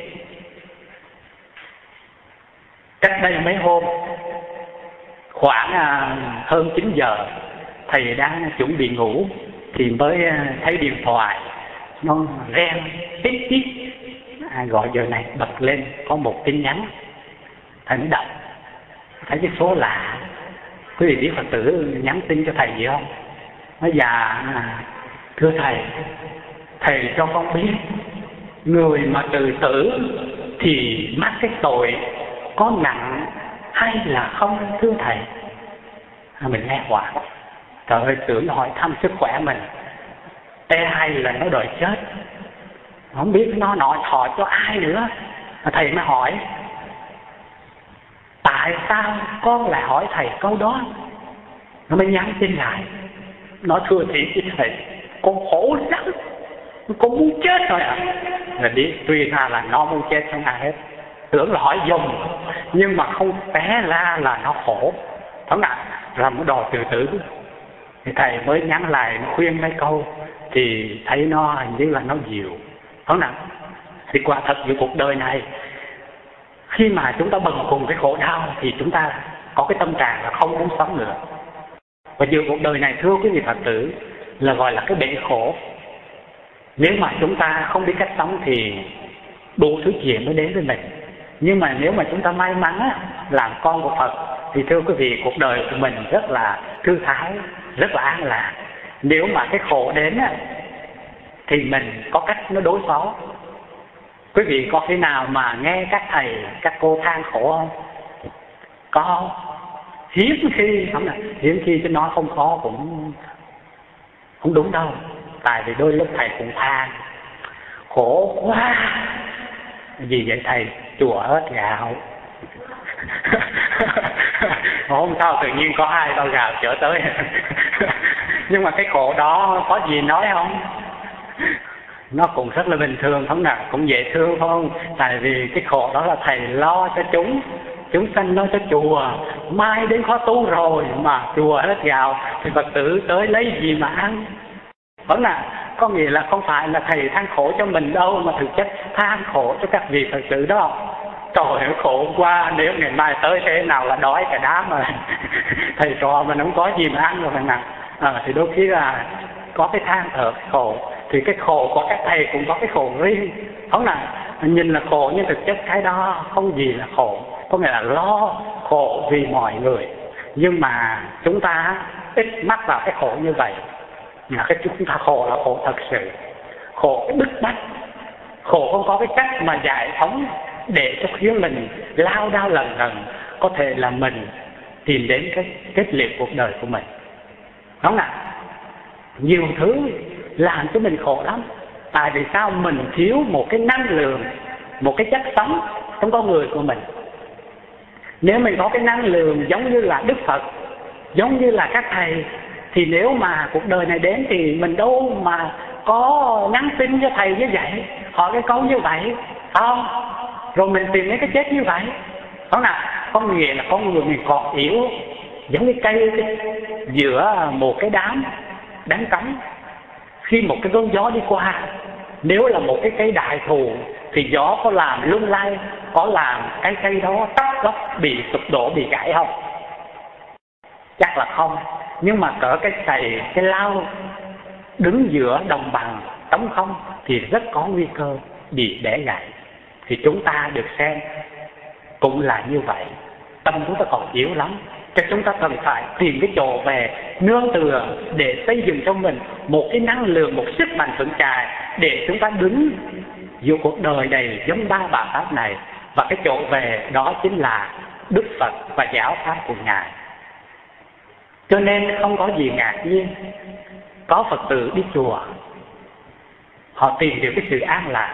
Cách đây mấy hôm, khoảng à, hơn chín giờ, thầy đang chuẩn bị ngủ thì mới à, thấy điện thoại nó reng tít tít, à, gọi giờ này bật lên có một tin nhắn. Thầy mới đọc, thấy cái số lạ. Quý vị biết Phật tử nhắn tin cho thầy gì không? Nói: dạ à, thưa thầy, thầy cho con biết người mà tự tử thì mắc cái tội có nặng hay là không thưa thầy? À, mình nghe hoảng, trời ơi, tưởng hỏi thăm sức khỏe mình, ê hay là nó đòi chết, không biết nó nói hỏi cho ai nữa. À, thầy mới hỏi: tại sao con lại hỏi thầy câu đó? Nó mới nhắn tin lại, nó thưa thiệt với thầy, con khổ lắm, con muốn chết rồi ạ. À. Rồi biết tuy ra là nó muốn chết không ai hết, tưởng là hỏi dùng, nhưng mà không té ra là nó khổ, đúng không ạ? Rồi nó đòi tự tử. Thì thầy mới nhắn lại khuyên mấy câu, thì thấy nó hình như là nó dịu, đúng không ạ? Thì quả thật giữa cuộc đời này, khi mà chúng ta bần cùng cái khổ đau thì chúng ta có cái tâm trạng là không muốn sống nữa. Và giữa cuộc đời này thưa quý vị Phật tử là gọi là cái bể khổ. Nếu mà chúng ta không biết cách sống thì đủ thứ chuyện mới đến với mình. Nhưng mà nếu mà chúng ta may mắn á, làm con của Phật thì thưa quý vị, cuộc đời của mình rất là thư thái, rất là an lạc. Nếu mà cái khổ đến á, thì mình có cách nó đối phó. Quý vị có khi nào mà nghe các thầy, các cô than khổ không? Có không? Hiếm khi, không là hiếm khi chứ nói không có cũng không đúng đâu. Tại vì đôi lúc thầy cũng than khổ quá. Vì vậy thầy? Chùa hết gạo. Hôm sau tự nhiên có hai bao gạo chở tới. Nhưng mà cái khổ đó có gì nói không? Nó cũng rất là bình thường không nào, cũng dễ thương không? Tại vì cái khổ đó là thầy lo cho chúng, chúng sanh lo cho chùa. Mai đến khóa tu rồi mà chùa hết gạo thì Phật tử tới lấy gì mà ăn? Vẫn là có nghĩa là không phải là thầy than khổ cho mình đâu, mà thực chất than khổ cho các vị Phật tử đó. Trời ơi khổ quá, nếu ngày mai tới thế nào là đói cả đám mà thầy trò mà không có gì mà ăn rồi nè. À, thì đôi khi là có cái than thở cái khổ. Thì cái khổ của các thầy cũng có cái khổ riêng. Không là nhìn là khổ nhưng thực chất cái đó không gì là khổ. Có nghĩa là lo khổ vì mọi người. Nhưng mà chúng ta ít mắc vào cái khổ như vậy. Là cái chúng ta khổ là khổ thật sự. Khổ cái bức bách. Khổ không có cái cách mà giải phóng để cho khiến mình lao đao lần lần. Có thể là mình tìm đến cái kết liệt cuộc đời của mình. Đúng không ạ? Nhiều thứ làm cho mình khổ lắm. Tại vì sao? Mình thiếu một cái năng lượng, một cái chất sống trong con người của mình. Nếu mình có cái năng lượng giống như là Đức Phật, giống như là các thầy, thì nếu mà cuộc đời này đến thì mình đâu mà có nhắn tin cho thầy như vậy, hỏi cái câu như vậy, không? Rồi mình tìm đến cái chết như vậy, không nào? Có nghĩa là con người mình còn yếu, giống như cây giữa một cái đám đám cấm. Khi một cái cơn gió đi qua, nếu là một cái cây đại thụ thì gió có làm lung lay, có làm cái cây đó tóc gốc bị sụp đổ, bị gãy không? Chắc là không. Nhưng mà cỡ cái cày, cái lao đứng giữa đồng bằng trống không thì rất có nguy cơ bị bẻ gãy. Thì chúng ta được xem cũng là như vậy. Tâm chúng ta còn yếu lắm, cho chúng ta cần phải tìm cái chỗ về nương tựa để xây dựng cho mình một cái năng lượng, một sức mạnh vững chãi để chúng ta đứng giữa cuộc đời này giống ba bà pháp này. Và cái chỗ về đó chính là Đức Phật và giáo pháp của Ngài. Cho nên không có gì ngạc nhiên có Phật tử đi chùa, họ tìm được cái sự an lạc.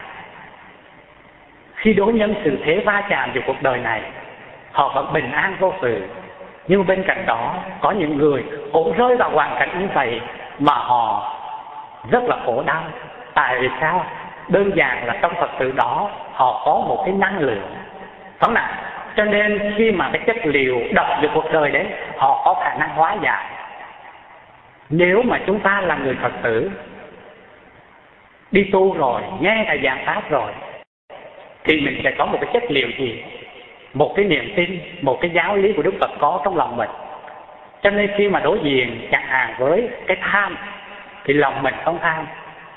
Khi đối nhân sự thế va chạm giữa cuộc đời này, họ vẫn bình an vô sự. Nhưng bên cạnh đó có những người cũng rơi vào hoàn cảnh như vậy mà họ rất là khổ đau. Tại vì sao? Đơn giản là trong Phật tử đó họ có một cái năng lượng, đúng không? Cho nên khi mà cái chất liệu đập vào cuộc đời đấy, họ có khả năng hóa giải. Nếu mà chúng ta là người Phật tử đi tu rồi, nghe thầy giảng pháp rồi, thì mình sẽ có một cái chất liệu gì? Một cái niềm tin, một cái giáo lý của Đức Phật có trong lòng mình. Cho nên khi mà đối diện chẳng hạn với cái tham thì lòng mình không tham.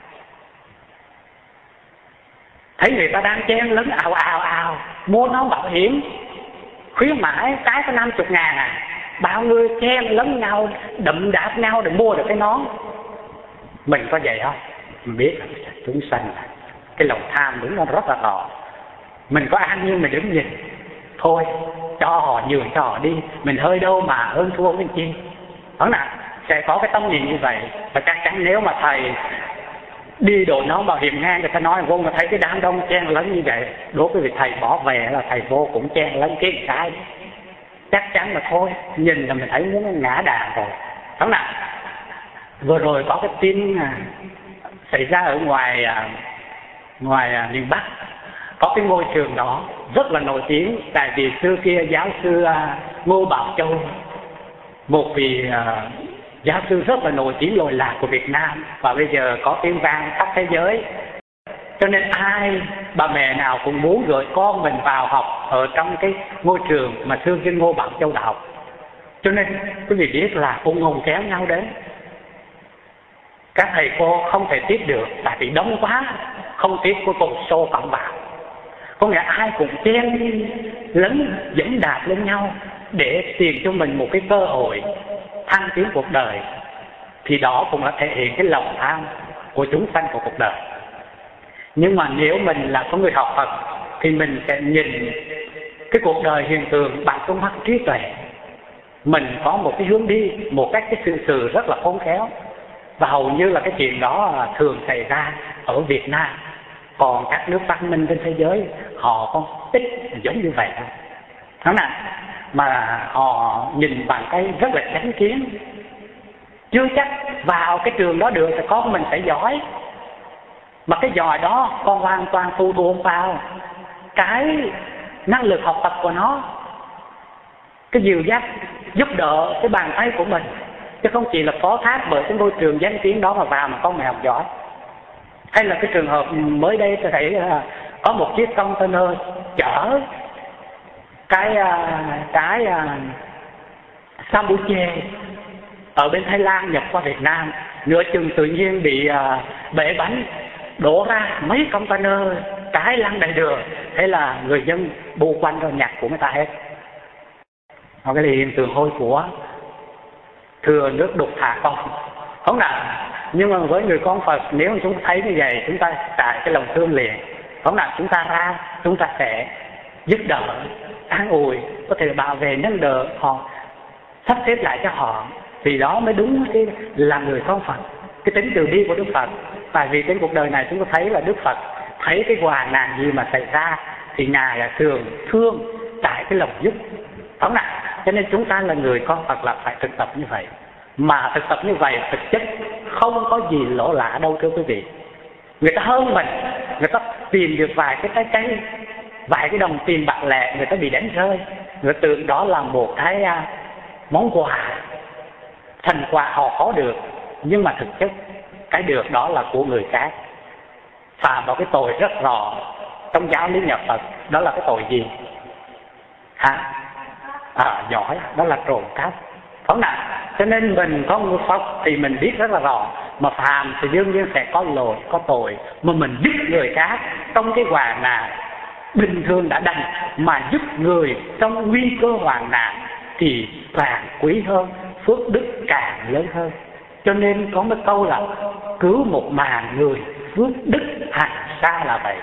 Thấy người ta đang chen lấn ào ào ào mua nón bảo hiểm khuyến mãi cái có năm mươi ngàn à, bao người chen lấn nhau đậm đạp nhau để mua được cái nón. Mình có vậy không? Mình biết là chúng sanh cái lòng tham đúng là rất là to. Mình có an nhiên mình đứng nhìn thôi, cho họ nhường cho họ đi, mình hơi đâu mà hơn thua với chi. Đúng nào? Sẽ có cái tâm nhìn như vậy. Và chắc chắn nếu mà thầy đi đội nón bảo hiểm ngang, người ta nói vô mà thấy cái đám đông chen lấn như vậy, đối với việc thầy bỏ về là thầy vô cũng chen lấn cái cái chắc chắn là thôi, nhìn là mình thấy muốn ngã đà rồi. Đúng nào? Vừa rồi có cái tin à, xảy ra ở ngoài à, ngoài à, miền Bắc. Có cái ngôi trường đó rất là nổi tiếng. Tại vì xưa kia giáo sư à, Ngô Bảo Châu, một vị à, giáo sư rất là nổi tiếng lỗi lạc của Việt Nam, và bây giờ có tiếng vang khắp thế giới. Cho nên ai bà mẹ nào cũng muốn gửi con mình vào học ở trong cái ngôi trường mà xưa cái Ngô Bảo Châu Đại học. Cho nên quý vị biết là ung hùng kéo nhau đến. Các thầy cô không thể tiếp được, tại vì đông quá, không tiếp cuối cùng xô phẳng vào. Có nghĩa ai cũng chen lấn dẫn đạp lên nhau để tìm cho mình một cái cơ hội thăng tiến cuộc đời. Thì đó cũng là thể hiện cái lòng tham của chúng sanh của cuộc đời. Nhưng mà nếu mình là có người học Phật thì mình sẽ nhìn cái cuộc đời hiện tượng bằng con mắt trí tuệ. Mình có một cái hướng đi, một cách cái sự sự rất là khôn khéo. Và hầu như là cái chuyện đó thường xảy ra ở Việt Nam. Còn các nước văn minh trên thế giới họ không ít giống như vậy. Đúng không? Mà họ nhìn bằng cái rất là chánh kiến. Chưa chắc vào cái trường đó được thì con mình sẽ giỏi. Mà cái giỏi đó con hoàn toàn phụ thuộc vào cái năng lực học tập của nó, cái dìu dắt giúp đỡ cái bàn tay của mình, chứ không chỉ là phó thác bởi cái ngôi trường danh tiếng đó mà vào mà con mày học giỏi. Hay là cái trường hợp mới đây tôi thấy là có một chiếc container chở cái cái sambuche ở bên Thái Lan nhập qua Việt Nam, nửa chừng tự nhiên bị bể bánh, đổ ra mấy container cái lăn đầy đường. Thế là người dân bu quanh rồi nhặt của người ta hết. Đó, cái này hiện tượng hôi của thừa nước đục thả con, không nào? Nhưng mà với người con Phật, nếu chúng ta thấy như vậy, chúng ta tại cái lòng thương liền, không nào? Chúng ta ra, chúng ta sẽ giúp đỡ, an ủi, có thể bảo vệ nâng đỡ họ, sắp xếp lại cho họ, thì đó mới đúng cái là người con Phật, cái tính từ bi của Đức Phật. Tại vì trên cuộc đời này chúng ta thấy là Đức Phật thấy cái hoạn nạn gì mà xảy ra thì Ngài là thường thương tại cái lòng giúp, không nào? Cho nên chúng ta là người con Phật là phải thực tập như vậy. Mà thực tập như vậy thực chất không có gì lỗ lạ đâu thưa quý vị. Người ta hơn mình, người ta tìm được vài cái trái cây, vài cái đồng tiền bạc lẻ, người ta bị đánh rơi, người ta tưởng đó là một cái uh, món quà, thành quả họ có được. Nhưng mà thực chất cái được đó là của người khác. Phạm vào cái tội rất rõ trong giáo lý nhà Phật. Đó là cái tội gì? Hả? À, giỏi, đó là trộm cắp. Không nào? Cho nên mình có người Phật thì mình biết rất là rõ. Mà phạm thì đương nhiên sẽ có lỗi, có tội. Mà mình giúp người khác trong cái hoạn nạn bình thường đã đành, mà giúp người trong nguy cơ hoạn nạn thì càng quý hơn, phước đức càng lớn hơn. Cho nên có một câu là cứu một mạng người, phước đức hàng xa là vậy.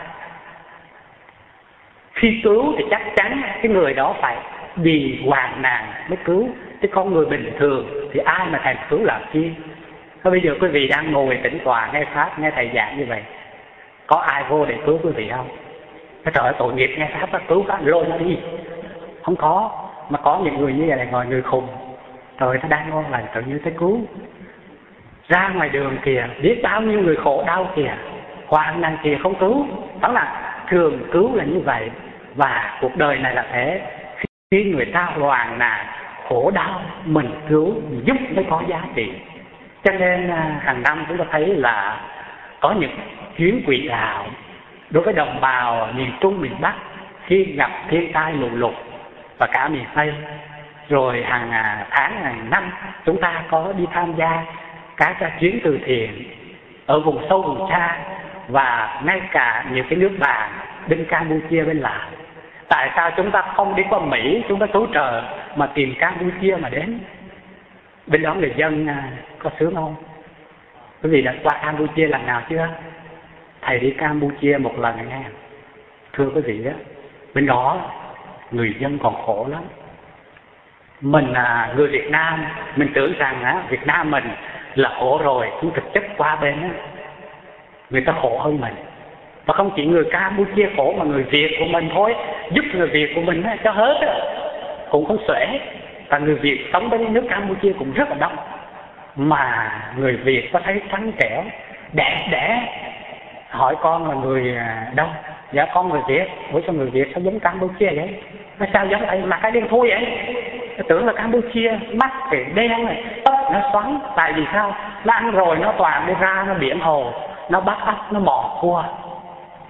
Khi cứu thì chắc chắn cái người đó phải bị hoạn nạn mới cứu. Chứ con người bình thường thì ai mà thèm cứu làm chi. Thôi bây giờ quý vị đang ngồi tĩnh tọa nghe Pháp, nghe thầy giảng như vậy, có ai vô để cứu quý vị không? Cái trời ơi, tội nghiệp nghe Pháp nó cứu Pháp lôi nó đi. Không có. Mà có những người như vậy là ngồi người khùng. Trời, nó đang ngon lành tự nhiên tới cứu. Ra ngoài đường kìa, biết bao nhiêu người khổ đau kìa, hoạn nạn kìa không cứu. Đó là thường cứu là như vậy. Và cuộc đời này là thế. Khi người ta hoạn nạn, khổ đau, mình cứu, mình giúp mới có giá trị. Cho nên hàng năm chúng ta thấy là có những chuyến quỹ đạo đối với đồng bào miền Trung, miền Bắc khi gặp thiên tai lụt lụt và cả miền Tây. Rồi hàng tháng, hàng năm chúng ta có đi tham gia các chuyến từ thiện ở vùng sâu, vùng xa và ngay cả nhiều cái nước bạn bên Campuchia, bên Lào. Tại sao chúng ta không đi qua Mỹ, chúng ta cứu trợ mà tìm Campuchia mà đến? Bên đó người dân có sướng không? Quý vị đã qua Campuchia lần nào chưa? Thầy đi Campuchia một lần nghe. Thưa quý vị đó, bên đó người dân còn khổ lắm. Mình là người Việt Nam, mình tưởng rằng á, Việt Nam mình là khổ rồi, nhưng thực chất qua bên á, người ta khổ hơn mình. Và không chỉ người Campuchia khổ mà người Việt của mình thôi, giúp người Việt của mình á, cho hết á, cũng không xuể. Và người Việt sống bên nước Campuchia cũng rất là đông. Mà người Việt có thấy trắng trẻo, đẹp đẽ. Hỏi con là người đâu? Dạ con người Việt. Ủa sao người Việt sao giống Campuchia vậy? Nó sao giống vậy? Mặt cái đen thui vậy? Nó tưởng là Campuchia, mắt thì đen này, tóc nó xoắn. Tại vì sao? Nó ăn rồi nó toàn đi ra, nó biển hồ, nó bắt ốc, nó mò cua.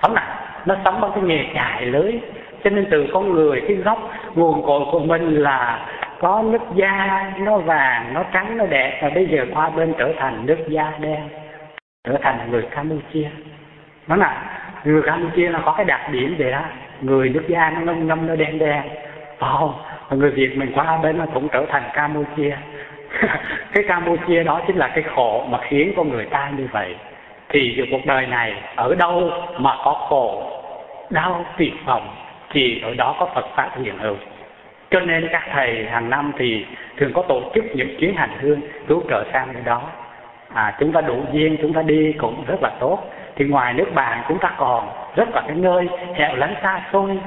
Tóm lại nó sống bằng cái nghề chài lưới. Cho nên từ con người, cái gốc nguồn cội của mình là có nước da nó vàng, nó trắng, nó đẹp, và bây giờ qua bên trở thành nước da đen, trở thành người Campuchia. Đó là người Campuchia nó có cái đặc điểm vậy đó, người nước da nó ngâm ngâm, nó đen đen. Oh, người Việt mình qua bên nó cũng trở thành Campuchia. Cái Campuchia đó chính là cái khổ mà khiến con người ta như vậy. Thì cuộc đời này ở đâu mà có khổ, đau, tuyệt vọng thì ở đó có Phật Pháp hiện hữu. Cho nên các thầy hàng năm thì thường có tổ chức những chuyến hành hương cứu trợ sang nơi đó. À, chúng ta đủ duyên chúng ta đi cũng rất là tốt. Thì ngoài nước bạn chúng ta còn rất là cái nơi hẻo lánh xa xôi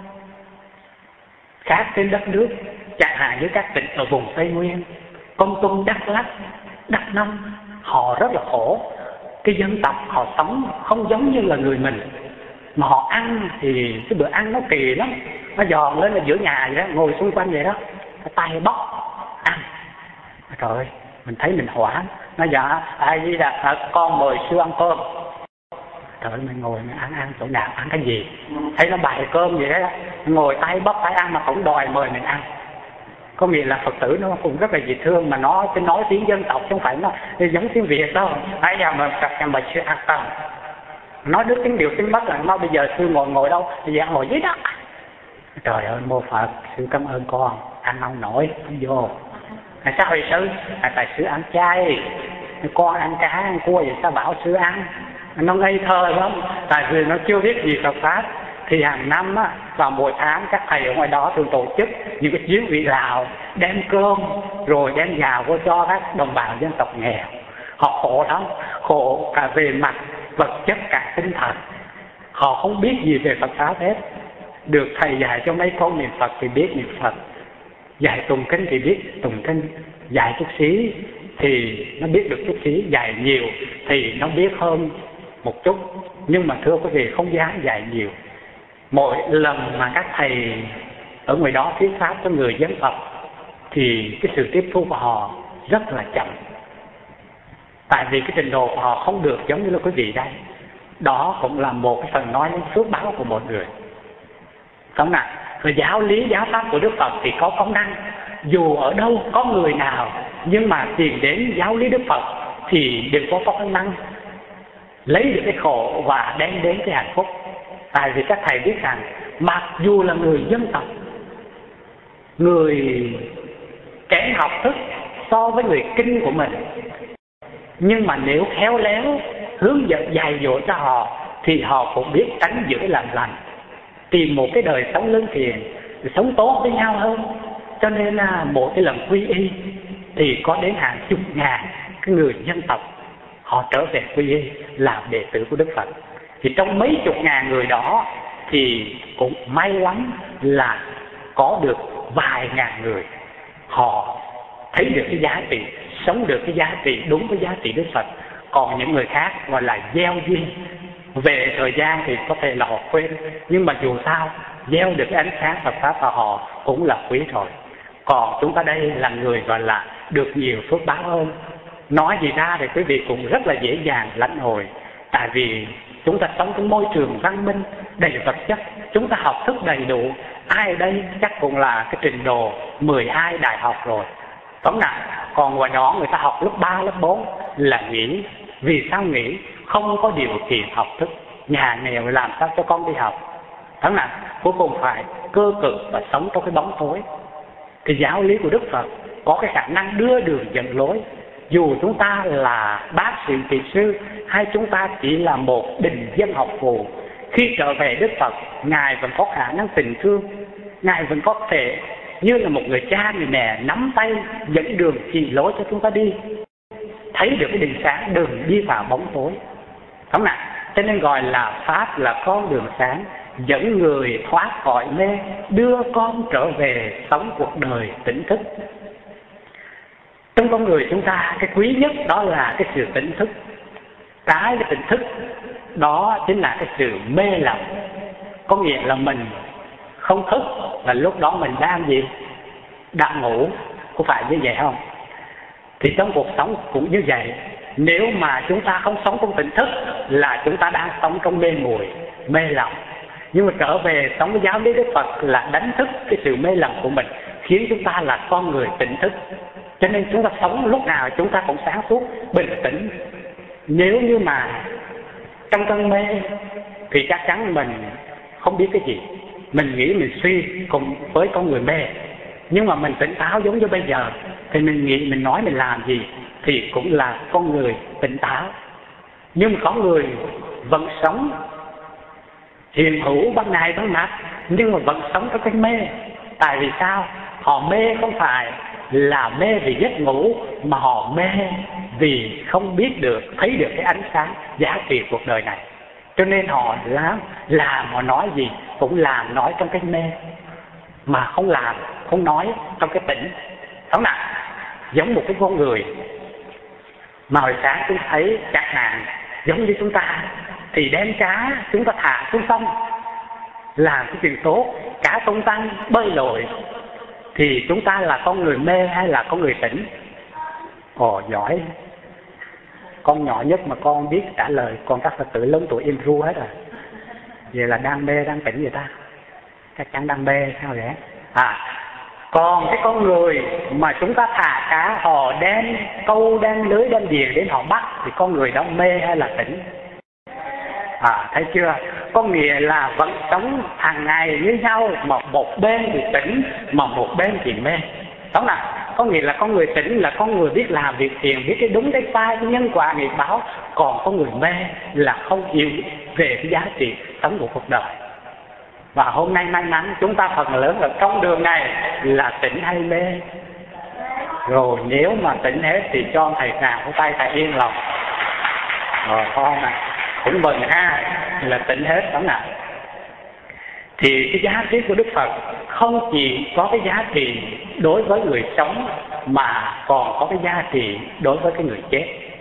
khác trên đất nước, chẳng hạn như các tỉnh ở vùng Tây Nguyên, Kon Tum, Đắk Lắk, Đắk Nông, họ rất là khổ. Cái dân tộc họ sống không giống như là người mình, mà họ ăn thì cái bữa ăn nó kỳ lắm, nó giòn lên là giữa nhà vậy đó, ngồi xung quanh vậy đó, cái tay bóc ăn. Trời ơi, mình thấy mình hoảng. Nó dạ ai đi là con mời sư ăn cơm. Trời ơi, mình ngồi mình ăn ăn chỗ nào ăn cái gì, thấy nó bày cơm vậy đó, ngồi tay bóc tay ăn mà cũng đòi mời mình ăn. Có nghĩa là Phật tử nó cũng rất là dễ thương, mà nó cái nói tiếng dân tộc chứ không phải nó giống tiếng Việt đâu. Ai giờ mà gặp nhà bà sư ăn tầm nói đứt tiếng điều tiếng Bắc là nó bây giờ sư ngồi ngồi đâu, bây giờ ngồi dưới đất. Trời ơi mô Phật, sư cảm ơn con, ăn không nổi không vô. À, sao vậy sư? À, tại sư ăn chay, con ăn cá ăn cua vậy sao bảo sư ăn? Nó ngây thơ lắm, tại vì nó chưa biết gì Phật Pháp. Thì hàng năm á, vào mỗi tháng các thầy ở ngoài đó thường tổ chức những cái chuyến vị Lào, đem cơm rồi đem gạo vô cho các đồng bào dân tộc nghèo. Họ khổ lắm, khổ cả về mặt vật chất cả tinh thần. Họ không biết gì về Phật Pháp hết. Được thầy dạy cho mấy con niệm Phật thì biết niệm Phật, dạy tụng kinh thì biết tụng kinh, dạy chút xí thì nó biết được chút xí, dạy nhiều thì nó biết hơn một chút. Nhưng mà thưa quý vị, không dám dạy nhiều. Mỗi lần mà các thầy ở ngoài đó thuyết pháp cho người dân tộc thì cái sự tiếp thu của họ rất là chậm, tại vì cái trình độ của họ không được giống như là quý vị đây. Đó cũng là một cái phần nói đến phước báo của một người, không nào. Rồi giáo lý giáo pháp của Đức Phật thì có công năng, dù ở đâu có người nào nhưng mà tìm đến giáo lý Đức Phật thì đều có công năng lấy được cái khổ và đem đến cái hạnh phúc. Tại vì các thầy biết rằng mặc dù là người dân tộc, người kém học thức so với người kinh của mình, nhưng mà nếu khéo léo hướng dẫn dạy dỗ cho họ thì họ cũng biết tránh giữ làm lành, tìm một cái đời sống lương thiện, sống tốt với nhau hơn. Cho nên là mỗi cái lần quy y thì có đến hàng chục ngàn cái người dân tộc họ trở về quy y làm đệ tử của Đức Phật. Thì trong mấy chục ngàn người đó thì cũng may lắm là có được vài ngàn người họ thấy được cái giá trị, sống được cái giá trị đúng với giá trị Đức Phật. Còn những người khác gọi là gieo duyên, về thời gian thì có thể là họ quên, nhưng mà dù sao gieo được cái ánh sáng Phật Pháp vào họ cũng là quý rồi. Còn chúng ta đây là người gọi là được nhiều phước báo hơn. Nói gì ra thì quý vị cũng rất là dễ dàng lãnh hội, tại vì chúng ta sống trong môi trường văn minh đầy vật chất, chúng ta học thức đầy đủ. Ai ở đây chắc cũng là cái trình độ mười hai đại học rồi, tóm lại. Còn ngoài đó người ta học lớp ba, lớp bốn là nghỉ. Vì sao nghỉ? Không có điều kiện học thức, nhà nghèo làm sao cho con đi học. Tóm lại cuối cùng phải cơ cực và sống trong cái bóng tối. Thì giáo lý của Đức Phật có cái khả năng đưa đường dẫn lối. Dù chúng ta là bác sĩ, kỹ sư hay chúng ta chỉ là một bình dân học vụ, khi trở về Đức Phật, Ngài vẫn có khả năng tình thương. Ngài vẫn có thể như là một người cha, người mẹ nắm tay dẫn đường chỉ lối cho chúng ta đi, thấy được cái đường sáng, đừng đi vào bóng tối. Đúng không? Cho nên gọi là Pháp là con đường sáng, dẫn người thoát khỏi mê, đưa con trở về sống cuộc đời tỉnh thức. Trong con người chúng ta, cái quý nhất đó là cái sự tỉnh thức. Cái cái tỉnh thức đó chính là cái sự mê lầm. Có nghĩa là mình không thức, là lúc đó mình đang gì? Đang ngủ. Có phải như vậy không? Thì trong cuộc sống cũng như vậy. Nếu mà chúng ta không sống trong tỉnh thức là chúng ta đang sống trong mê muội. mê lầm. Nhưng mà trở về sống với giáo lý Đức Phật là đánh thức cái sự mê lầm của mình, khiến chúng ta là con người tỉnh thức. Cho nên chúng ta sống lúc nào chúng ta cũng sáng suốt, bình tĩnh. Nếu như mà trong cơn mê thì chắc chắn mình không biết cái gì, mình nghĩ mình suy cùng với con người mê. Nhưng mà mình tỉnh táo giống như bây giờ thì mình nghĩ, mình nói, mình làm gì thì cũng là con người tỉnh táo. Nhưng mà có người vẫn sống hiền hữu ban ngày ban mặt, nhưng mà vẫn sống trong cái mê. Tại vì sao? Họ mê không phải là mê vì giấc ngủ, mà họ mê vì không biết được, thấy được cái ánh sáng giá trị cuộc đời này. Cho nên họ làm, làm họ nói gì cũng làm nói trong cái mê, mà không làm, không nói trong cái tỉnh. Đúng không? Giống một cái con người mà hồi sáng chúng thấy chẳng hạn giống như chúng ta thì đem cá chúng ta thả xuống sông làm cái chuyện tốt, cá tung tăng bơi lội, thì chúng ta là con người mê hay là con người tỉnh? Ồ giỏi, con nhỏ nhất mà con biết trả lời, còn các Phật tử lớn tuổi im ru hết rồi. Vậy là đang mê đang tỉnh vậy ta? Chắc chắn đang mê sao vậy? À, còn cái con người mà chúng ta thả cá, họ đem câu, đem lưới, đem điền đến họ bắt, thì con người đó mê hay là tỉnh? À, thấy chưa? Có nghĩa là vẫn sống hàng ngày như nhau, mà một bên thì tỉnh, mà một bên thì mê. Đúng không? Có nghĩa là con người tỉnh là con người biết làm việc thiện, biết cái đúng cái sai, cái nhân quả nghiệp báo. Còn con người mê là không hiểu về cái giá trị sống của cuộc đời. Và hôm nay may mắn chúng ta phần lớn ở trong đường này là tỉnh hay mê. Rồi nếu mà tỉnh hết thì cho thầy nào của tay thầy yên lòng. Rồi con này cũng mừng ha, là tỉnh hết đó nè. Thì cái giá trị của Đức Phật không chỉ có cái giá trị đối với người sống, mà còn có cái giá trị đối với cái người chết.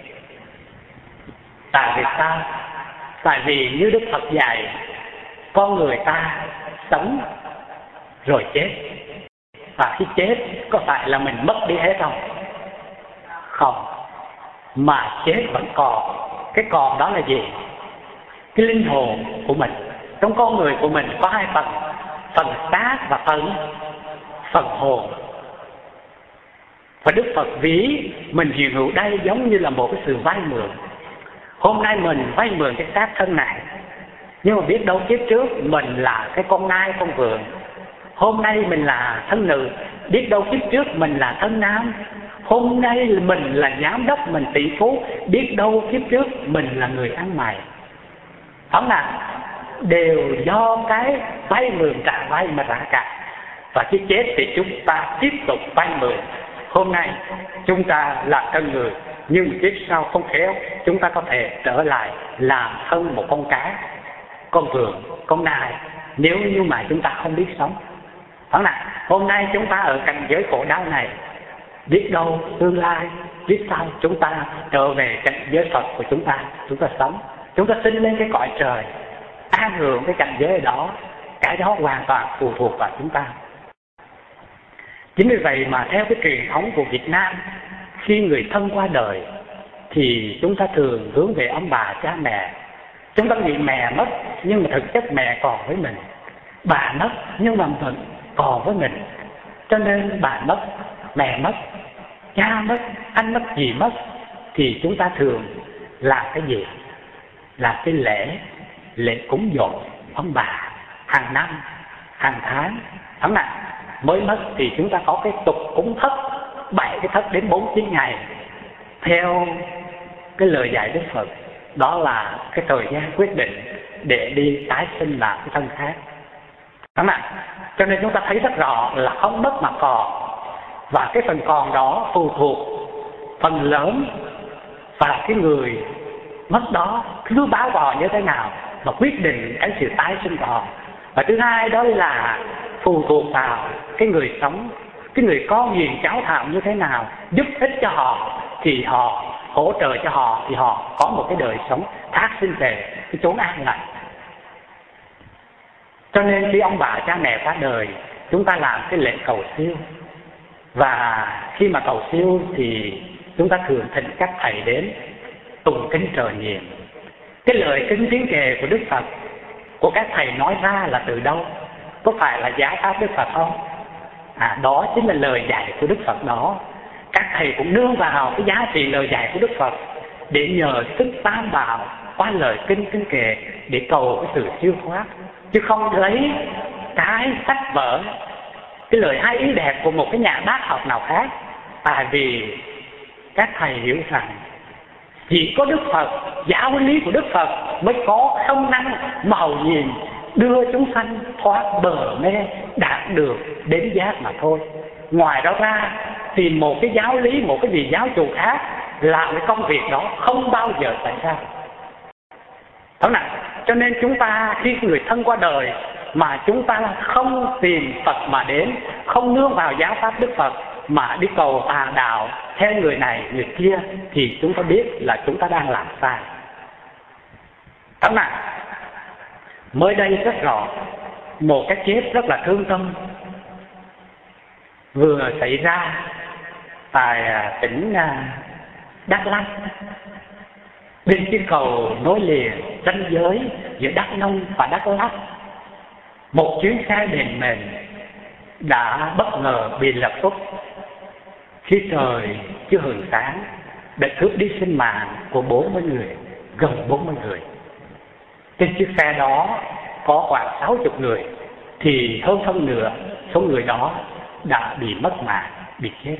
Tại vì sao? Tại vì như Đức Phật dạy, con người ta sống rồi chết, và khi chết có phải là mình mất đi hết không? Không, mà chết vẫn còn. Cái còn đó là gì? Cái linh hồn của mình. Trong con người của mình có hai phần, phần xác và phần phần hồn. Và Đức Phật ví mình hiện hữu đây giống như là một cái sự vay mượn. Hôm nay mình vay mượn cái xác thân này, nhưng mà biết đâu kiếp trước mình là cái con nai con vượn. Hôm nay mình là thân nữ, biết đâu kiếp trước mình là thân nam. Hôm nay mình là giám đốc, mình tỷ phú, biết đâu kiếp trước mình là người ăn mày. Không nào? Đều do cái vay mượn trả vay mà ra cả. Và khi chết thì chúng ta tiếp tục vay mượn. Hôm nay chúng ta là thân người, nhưng kiếp sau không khéo chúng ta có thể trở lại làm thân một con cá, con vượn, con nai, nếu như mà chúng ta không biết sống. Đúng nào? Hôm nay chúng ta ở cảnh giới khổ đau này, biết đâu tương lai, biết sau chúng ta trở về cảnh giới Phật của chúng ta, chúng ta sống, chúng ta sinh lên cái cõi trời, an hưởng cái cảnh giới đó. Cái đó hoàn toàn phụ thuộc vào chúng ta. Chính vì vậy mà theo cái truyền thống của Việt Nam, khi người thân qua đời thì chúng ta thường hướng về ông bà cha mẹ. Chúng ta nghĩ mẹ mất, nhưng mà thực chất mẹ còn với mình. Bà mất, nhưng mà vẫn còn với mình. Cho nên bà mất, mẹ mất, cha mất, anh mất, gì mất, thì chúng ta thường làm cái gì? Là cái lễ, lễ cúng dỗ ông bà hàng năm, hàng tháng. Tháng nào mới mất thì chúng ta có cái tục cúng thất, bảy cái thất đến bốn chín ngày. Theo cái lời dạy Đức Phật, đó là cái thời gian quyết định để đi tái sinh vào cái thân khác. Đúng không? Cho nên chúng ta thấy rất rõ là không mất mà còn. Và cái phần còn đó phụ thuộc phần lớn vào cái người mất đó, cái phước báo của họ như thế nào mà quyết định cái sự tái sinh của họ. Và thứ hai đó là phụ thuộc vào cái người sống, cái người con hiền cháu thảo như thế nào, giúp ích cho họ thì họ hỗ trợ cho họ, thì họ có một cái đời sống thác sinh về cái chốn an lành. Cho nên khi ông bà cha mẹ qua đời, chúng ta làm cái lễ cầu siêu. Và khi mà cầu siêu thì chúng ta thường thỉnh các thầy đến tụng kinh trời niệm. Cái lời kinh tiếng kệ của Đức Phật của các thầy nói ra là từ đâu? Có phải là giải pháp Đức Phật không? À, đó chính là lời dạy của Đức Phật đó. Các thầy cũng nương vào cái giá trị lời dạy của Đức Phật để nhờ sức tam bảo qua lời kinh kinh kệ để cầu cái sự siêu thoát, chứ không lấy cái sách vở, cái lời hay ý đẹp của một cái nhà bác học nào khác. Tại vì các thầy hiểu rằng chỉ có Đức Phật, giáo lý của Đức Phật mới có công năng màu nhiệm đưa chúng sanh thoát bờ mê, đạt được đến giác mà thôi. Ngoài đó ra, tìm một cái giáo lý, một cái gì giáo chủ khác làm cái công việc đó không bao giờ xảy ra. Đó nè, cho nên chúng ta khi người thân qua đời mà chúng ta không tìm Phật mà đến, không nương vào giáo pháp Đức Phật mà đi cầu tà đạo theo người này người kia, thì chúng ta biết là chúng ta đang làm sai. Đó nè, mới đây rất rõ một cái chết rất là thương tâm vừa xảy ra tại tỉnh Đắk Lắk, bên cái cầu nối liền ranh giới giữa Đắk Nông và Đắk Lắk. Một chuyến xe đền mền đã bất ngờ bị lật úp khi trời chưa hừng sáng, đã cướp đi sinh mạng của bốn mươi người, gần bốn mươi người. Trên chiếc xe đó có khoảng sáu mươi người, thì hơn phân nửa số người đó đã bị mất mạng, bị chết.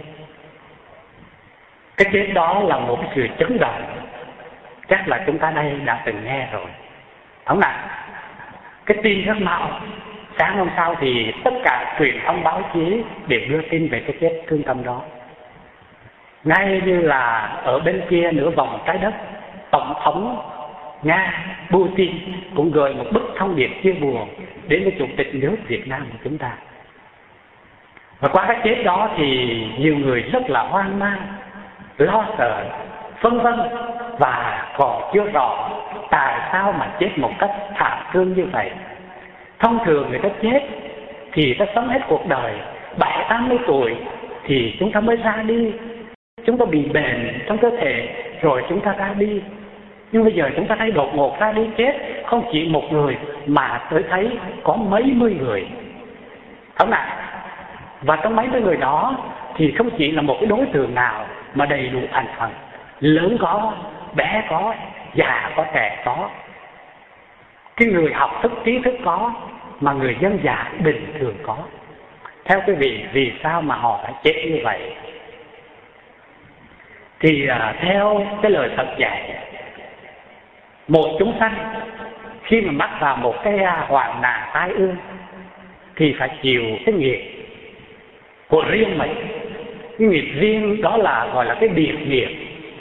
Cái chết đó là một cái sự chấn động, chắc là chúng ta đây đã từng nghe rồi. Không nào, cái tin rất mau, sáng hôm sau thì tất cả truyền thông báo chí đều đưa tin về cái chết thương tâm đó. Ngay như là ở bên kia nửa vòng trái đất, Tổng thống Nga Putin cũng gửi một bức thông điệp chia buồn đến với Chủ tịch nước Việt Nam của chúng ta. Và qua cái chết đó thì nhiều người rất là hoang mang, lo sợ, vân vân, và còn chưa rõ tại sao mà chết một cách thảm thương như vậy. Thông thường người ta chết thì ta sống hết cuộc đời bảy tám mươi tuổi thì chúng ta mới ra đi, chúng ta bị bệnh trong cơ thể rồi chúng ta ra đi. Nhưng bây giờ chúng ta thấy đột ngột ra đi chết không chỉ một người mà tới thấy có mấy mươi người. Không nào, và trong mấy mươi người đó thì không chỉ là một cái đối tượng nào mà đầy đủ thành phần, lớn có, bé có, già có, trẻ có. Cái người học thức trí thức có, mà người dân già bình thường có. Theo quý vị, vì sao mà họ phải chết như vậy? Thì uh, theo cái lời Phật dạy, một chúng sanh khi mà mắc vào một cái uh, hoạn nạn tai ương thì phải chịu cái nghiệp của riêng mình. Cái nghiệp riêng đó là gọi là cái biệt nghiệp.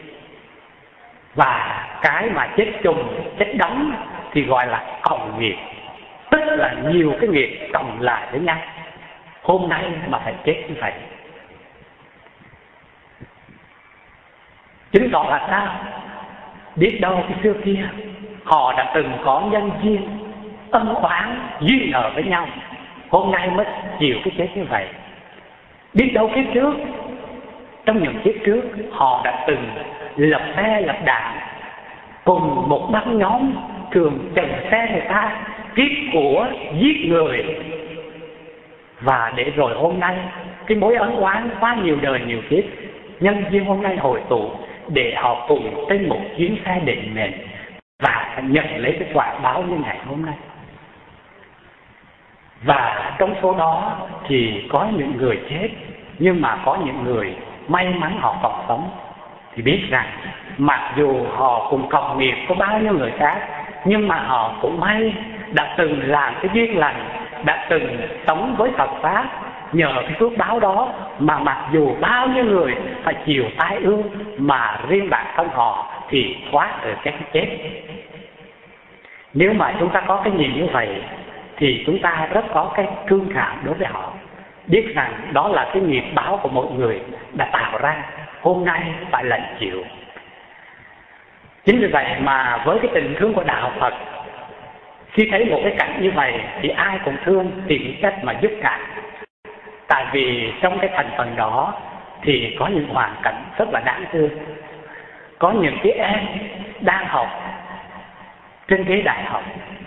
Và cái mà chết chung, chết đóng thì gọi là cộng nghiệp. Tức là nhiều cái nghiệp cộng lại với nhau. Hôm nay mà phải chết như vậy. Chứng tỏ là sao? Biết đâu cái xưa kia họ đã từng có nhân duyên, ân oán, duyên nợ với nhau, hôm nay mới chịu cái chết như vậy. Biết đâu kiếp trước, trong những kiếp trước họ đã từng lập xe lập đạn cùng một băng nhóm thường chèn xe người ta, kiếp của giết người. Và để rồi hôm nay cái mối ân oán quá nhiều đời nhiều kiếp, nhân duyên hôm nay hồi tụ để họ cùng trên một chuyến xe định mệnh và nhận lấy cái quả báo như ngày hôm nay. Và trong số đó thì có những người chết, nhưng mà có những người may mắn họ còn sống. Thì biết rằng mặc dù họ cùng cộng nghiệp có bao nhiêu người khác, nhưng mà họ cũng may đã từng làm cái duyên lành, đã từng sống với Phật Pháp. Nhờ cái phước báo đó mà mặc dù bao nhiêu người phải chịu tai ương, mà riêng bản thân họ thì thoát được cái chết. Nếu mà chúng ta có cái nhìn như vậy thì chúng ta rất có cái thương cảm đối với họ, biết rằng đó là cái nghiệp báo của một người đã tạo ra, hôm nay phải lãnh chịu. Chính vì vậy mà với cái tình thương của đạo Phật, khi thấy một cái cảnh như vậy thì ai cũng thương, tìm cách mà giúp cả. Tại vì trong cái thành phần đó thì có những hoàn cảnh rất là đáng thương. Có những cái em đang học trên ghế đại học,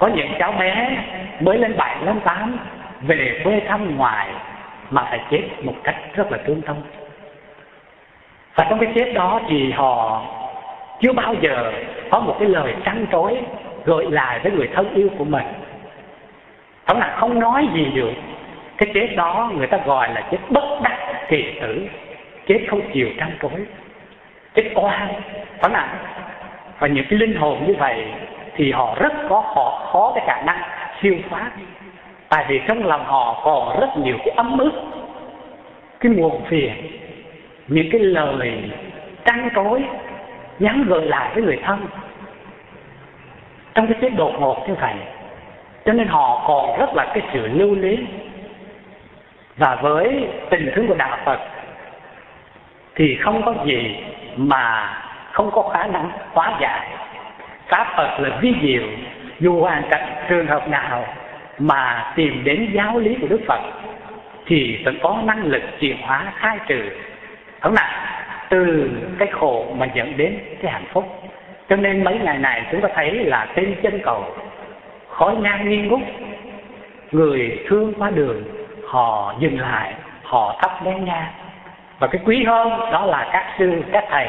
Có những cháu bé mới lên bảy, lên tám về quê thăm ngoài mà phải chết một cách rất là thương tâm. Và trong cái chết đó thì họ chưa bao giờ có một cái lời trăn trối gợi lại với người thân yêu của mình. Không là không nói gì được. Cái chết đó người ta gọi là chết bất đắc kỳ tử, chết không chịu trăn trối, chết oan. Không là và những cái linh hồn như vậy thì họ rất có họ khó cái khả năng siêu thoát, tại vì trong lòng họ còn rất nhiều cái ấm ức, cái muộn phiền, những cái lời trăn trối nhắn gửi lại với người thân trong cái chết đột ngột như vậy. Cho nên họ còn rất là cái sự lưu luyến. Và với tình thương của đạo Phật thì không có gì mà không có khả năng hóa giải. Pháp Phật là vi diệu, dù hoàn cảnh trường hợp nào mà tìm đến giáo lý của Đức Phật thì vẫn có năng lực chuyển hóa khai trừ, không nào, từ cái khổ mà dẫn đến cái hạnh phúc. Cho nên mấy ngày này chúng ta thấy là trên chân cầu khói nhang nghi ngút, người thương qua đường họ dừng lại, họ thắp nén nhang. Và cái quý hơn đó là các sư, các thầy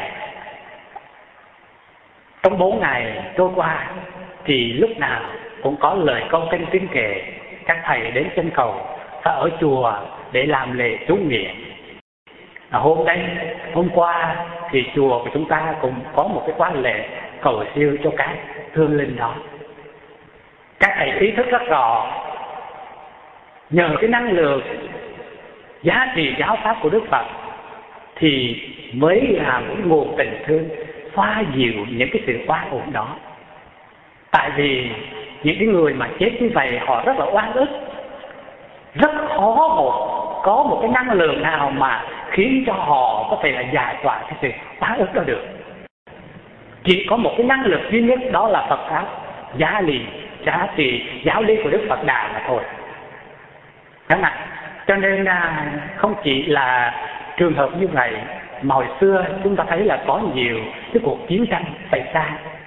trong bốn ngày trôi qua thì lúc nào cũng có lời câu kinh tuyên kệ. Các thầy đến chân cầu và ở chùa để làm lễ chú nguyện. À, hôm đây, hôm qua thì chùa của chúng ta cũng có một cái quan lễ cầu siêu cho các thương linh đó. Các thầy ý thức rất rõ, nhờ cái năng lượng giá trị giáo pháp của Đức Phật thì mới là một nguồn tình thương xoa dịu những cái sự oan uổng đó. Tại vì những cái người mà chết như vậy họ rất là oan ức, rất khó một có một cái năng lượng nào mà khiến cho họ có thể là giải tỏa cái sự oan ức đó được. Chỉ có một cái năng lực duy nhất, đó là Phật pháp, giá lý, giá trị giáo lý của Đức Phật Đà mà thôi. Đúng không? Cho nên là không chỉ là trường hợp như vậy, mà hồi xưa chúng ta thấy là có nhiều cái cuộc chiến tranh xảy ra,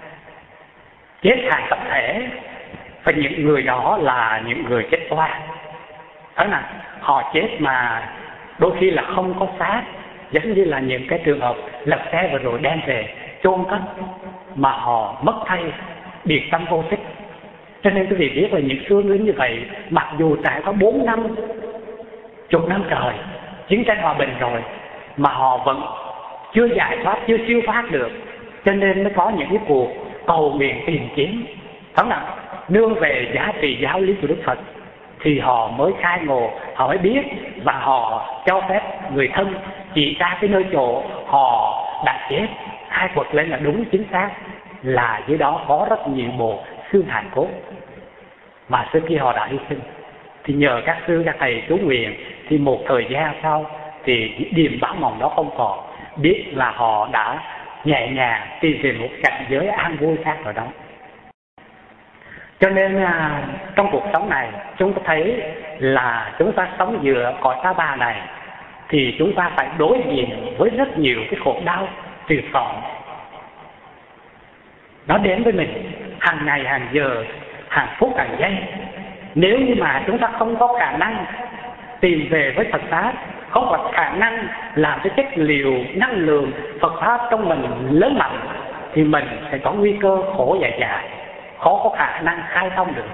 chết hàng tập thể, và những người đó là những người chết oan. Thế nào họ chết mà đôi khi là không có xác, giống như là những cái trường hợp lật xe vừa rồi đem về chôn cất mà họ mất thay, biệt tâm vô tích. Cho nên quý vị biết là những thương lính như vậy, mặc dù trải có bốn năm, chục năm trời chiến tranh hòa bình rồi, mà họ vẫn chưa giải thoát, chưa siêu thoát được. Cho nên mới có những cái cuộc cầu nguyện tìm kiếm, đúng không? Nương về giá trị giáo lý của Đức Phật thì họ mới khai ngộ, họ mới biết, và họ cho phép người thân chỉ ra cái nơi chỗ họ đã chết, khai quật lên là đúng chính xác, là dưới đó có rất nhiều bộ xương hài cốt mà xưa kia họ đã hy sinh. Thì nhờ các sư, các thầy chú nguyện thì một thời gian sau thì điềm báo mộng đó không còn, biết là họ đã nhẹ nhàng tìm về một cảnh giới an vui khác rồi đó. Cho nên à, trong cuộc sống này chúng ta thấy là chúng ta sống giữa cõi ta bà này thì chúng ta phải đối diện với rất nhiều cái khổ đau tuyệt vọng. Nó đến với mình hàng ngày, hàng giờ, hàng phút, hàng giây. Nếu như mà chúng ta không có khả năng tìm về với Phật Pháp, không có khả năng làm cái chất liệu năng lượng Phật Pháp trong mình lớn mạnh, thì mình sẽ có nguy cơ khổ dài dài, khó có khả năng khai thông được.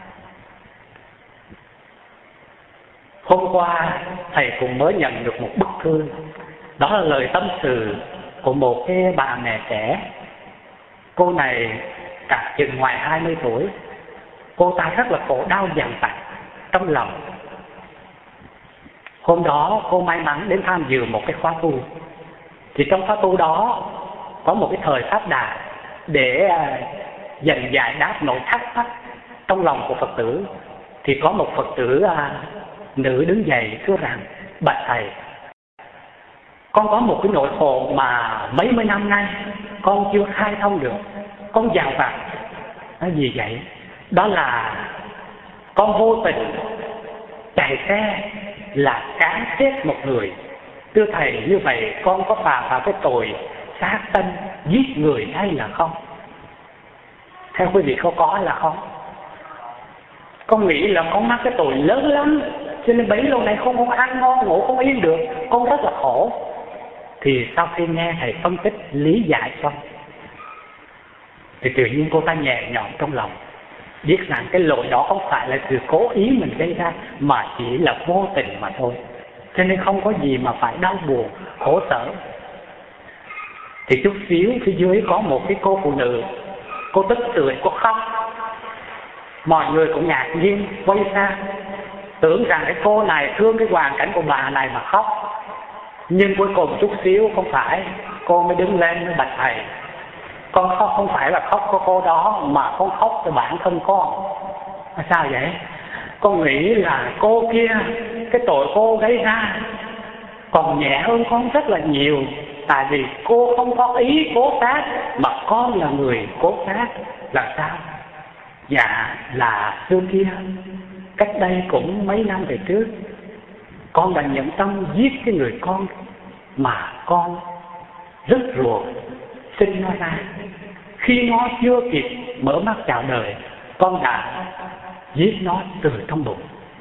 Hôm qua thầy cũng mới nhận được một bức thư, đó là lời tâm sự của một cái bà mẹ trẻ. Cô này cả chừng ngoài hai mươi tuổi, cô ta rất là khổ đau dằn vặt trong lòng. Hôm đó cô may mắn đến tham dự một cái khóa tu, thì trong khóa tu đó có một cái thời pháp đà để dần giải đáp nỗi thắc mắc trong lòng của Phật tử. Thì có một Phật tử à, nữ đứng dậy thưa rằng: bạch thầy, con có một cái nỗi khổ mà mấy mươi năm nay con chưa khai thông được, con dằn vặt. Nói gì vậy? Đó là con vô tình chạy xe là cán chết một người. Thưa thầy, như vậy con có phạm vào cái tội sát sinh giết người hay là không? Theo quý vị có có là không? Con nghĩ là con mắc cái tội lớn lắm, cho nên bấy lâu nay không có ăn ngon ngủ không yên được, con rất là khổ. Thì sau khi nghe thầy phân tích lý giải xong thì tự nhiên cô ta nhẹ nhõm trong lòng, biết rằng cái lỗi đó không phải là sự cố ý mình gây ra, mà chỉ là vô tình mà thôi, cho nên không có gì mà phải đau buồn, khổ sở. Thì chút xíu phía dưới có một cái cô phụ nữ, cô tức tưởi, cô khóc. Mọi người cũng ngạc nhiên quay sang, tưởng rằng cái cô này thương cái hoàn cảnh của bà này mà khóc. Nhưng cuối cùng chút xíu không phải, cô mới đứng lên mới bạch thầy: con khóc không phải là khóc của cô đó, mà con khóc cho bản thân con. Sao vậy? Con nghĩ là cô kia, cái tội cô gây ra còn nhẹ hơn con rất là nhiều. Tại vì cô không có ý cố sát, mà con là người cố sát. Là sao? Dạ là xưa kia, cách đây cũng mấy năm về trước, con đã nhận tâm giết cái người con mà con rất ruột sinh nó ra. Khi nó chưa kịp mở mắt chào đời, con đã giết nó từ trong bụng.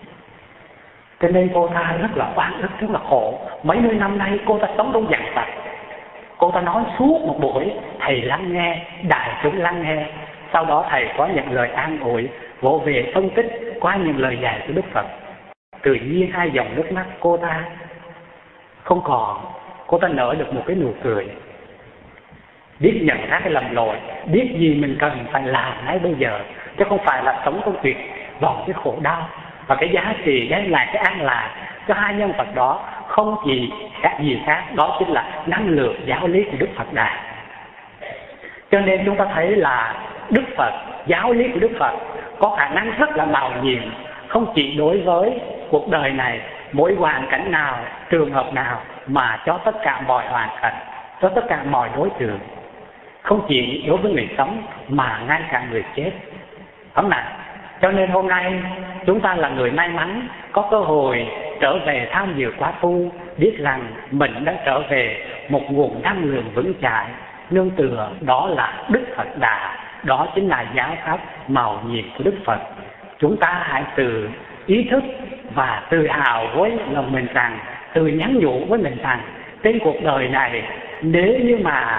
Cho nên cô ta rất là oan ức, rất là khổ. Mấy mươi năm nay cô ta sống trong giặc vặt. Cô ta nói suốt một buổi, thầy lắng nghe, đại chúng lắng nghe. Sau đó thầy có những lời an ủi, vỗ về phân tích qua những lời dạy của Đức Phật. Tự nhiên hai dòng nước mắt cô ta không còn. Cô ta nở được một cái nụ cười, biết nhận ra cái lầm lỗi, biết gì mình cần phải làm ngay bây giờ, chứ không phải là sống trong tuyệt vọng cái khổ đau. Và cái giá trị đấy là cái an lạc cho hai nhân vật đó không chỉ khác gì khác, đó chính là năng lượng giáo lý của Đức Phật Đà. Cho nên chúng ta thấy là Đức Phật, giáo lý của Đức Phật có khả năng rất là màu nhiệm, không chỉ đối với cuộc đời này, mỗi hoàn cảnh nào, trường hợp nào, mà cho tất cả mọi hoàn cảnh, cho tất cả mọi đối tượng, không chỉ đối với người sống mà ngay cả người chết. Không nào? Cho nên hôm nay chúng ta là người may mắn có cơ hội trở về tham dự khóa tu, biết rằng mình đã trở về một nguồn năng lượng vững chãi, nương tựa đó là Đức Phật Đà, đó chính là giáo pháp màu nhiệm của Đức Phật. Chúng ta hãy tự ý thức và tự hào với lòng mình rằng, tự nhắn nhủ với mình rằng, trên cuộc đời này nếu như mà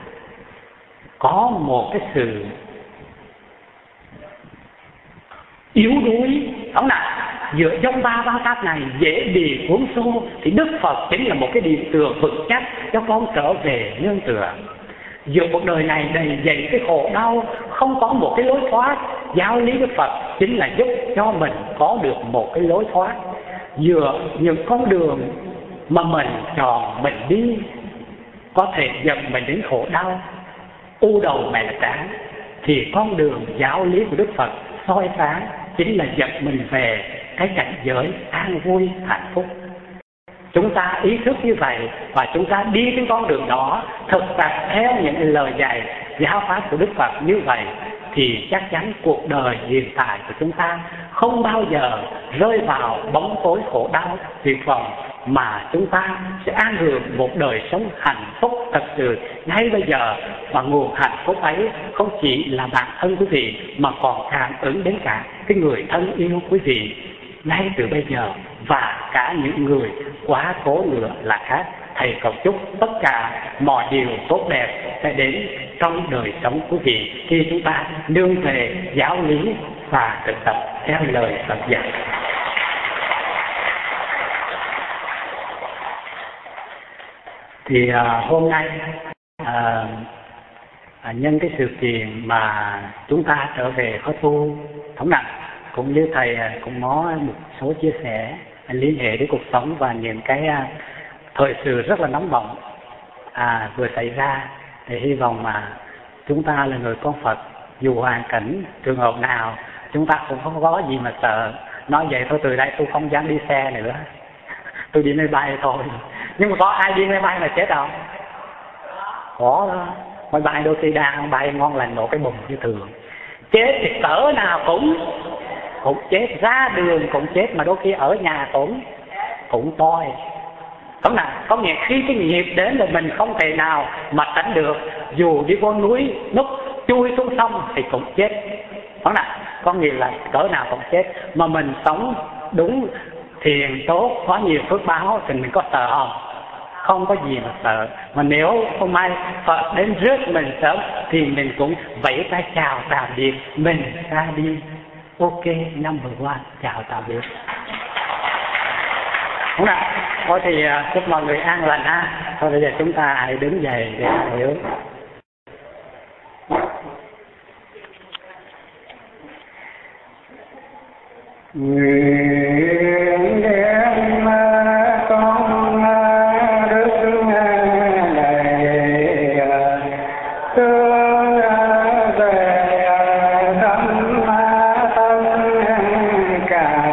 có một cái sự yếu đuối, không nào, giữa dông ba bao táp này dễ bị cuốn xô, thì Đức Phật chính là một cái điểm tựa vững chắc cho con trở về nương tựa. Giữa cuộc đời này đầy dẫy cái khổ đau, không có một cái lối thoát, giáo lý Đức Phật chính là giúp cho mình có được một cái lối thoát. Giữa những con đường mà mình chọn mình đi có thể dẫn mình đến khổ đau, u đầu mẹ tráng, thì con đường giáo lý của Đức Phật soi sáng chính là dẫn mình về cái cảnh giới an vui hạnh phúc. Chúng ta ý thức như vậy và chúng ta đi trên con đường đó, thực tập theo những lời dạy giáo pháp của Đức Phật như vậy, thì chắc chắn cuộc đời hiện tại của chúng ta không bao giờ rơi vào bóng tối khổ đau tuyệt vọng, mà chúng ta sẽ an hưởng một đời sống hạnh phúc thật sự ngay bây giờ. Và nguồn hạnh phúc ấy không chỉ là bản thân quý vị, mà còn cảm ứng đến cả cái người thân yêu quý vị ngay từ bây giờ, và cả những người quá cố nữa là khác. Thầy cầu chúc tất cả mọi điều tốt đẹp sẽ đến trong đời sống quý vị khi chúng ta nương về giáo lý và thực tập theo lời Phật dạy. Thì à, hôm nay à, à, nhân cái sự kiện mà chúng ta trở về khóa tu thống nặng, cũng như thầy cũng có một số chia sẻ liên hệ đến cuộc sống và những cái à, thời sự rất là nóng bỏng à, vừa xảy ra, thì hy vọng mà chúng ta là người con Phật, dù hoàn cảnh trường hợp nào chúng ta cũng không có gì mà sợ. Nói vậy thôi, từ đây tôi không dám đi xe nữa, tôi đi máy bay thôi. Nhưng mà có ai đi máy bay mà chết không? Có đó. Máy bay đôi khi đang bay ngon lành nổ cái bùng như thường. Chết thì cỡ nào cũng cũng chết, ra đường cũng chết, mà đôi khi ở nhà cũng cũng toi. Có nào, có nghĩa khi cái nghiệp đến là mình không thể nào mà tránh được. Dù đi vô núi núp chui xuống sông thì cũng chết. Có nào, có nghĩa là cỡ nào cũng chết. Mà mình sống đúng thiền tốt, có nhiều phước báo thì mình có sợ không? Không có gì mà sợ. Mà nếu hôm nay Phật đến rước mình sớm thì mình cũng vẫy tay chào tạm biệt, mình ra đi. Ok, number one, chào tạm biệt. Đúng rồi. Thôi thì chúc mọi người an lành ha. Thôi bây giờ chúng ta hãy đứng dậy để hiểu. Nguyện đem con đức này thương về tâm thân cả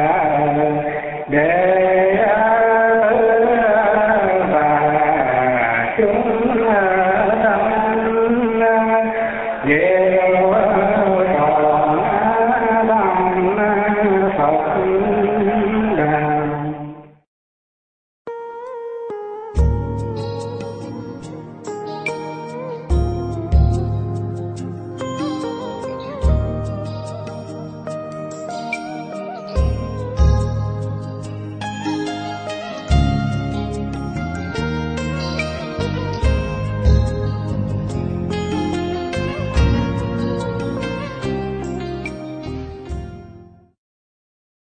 để và chúng tâm về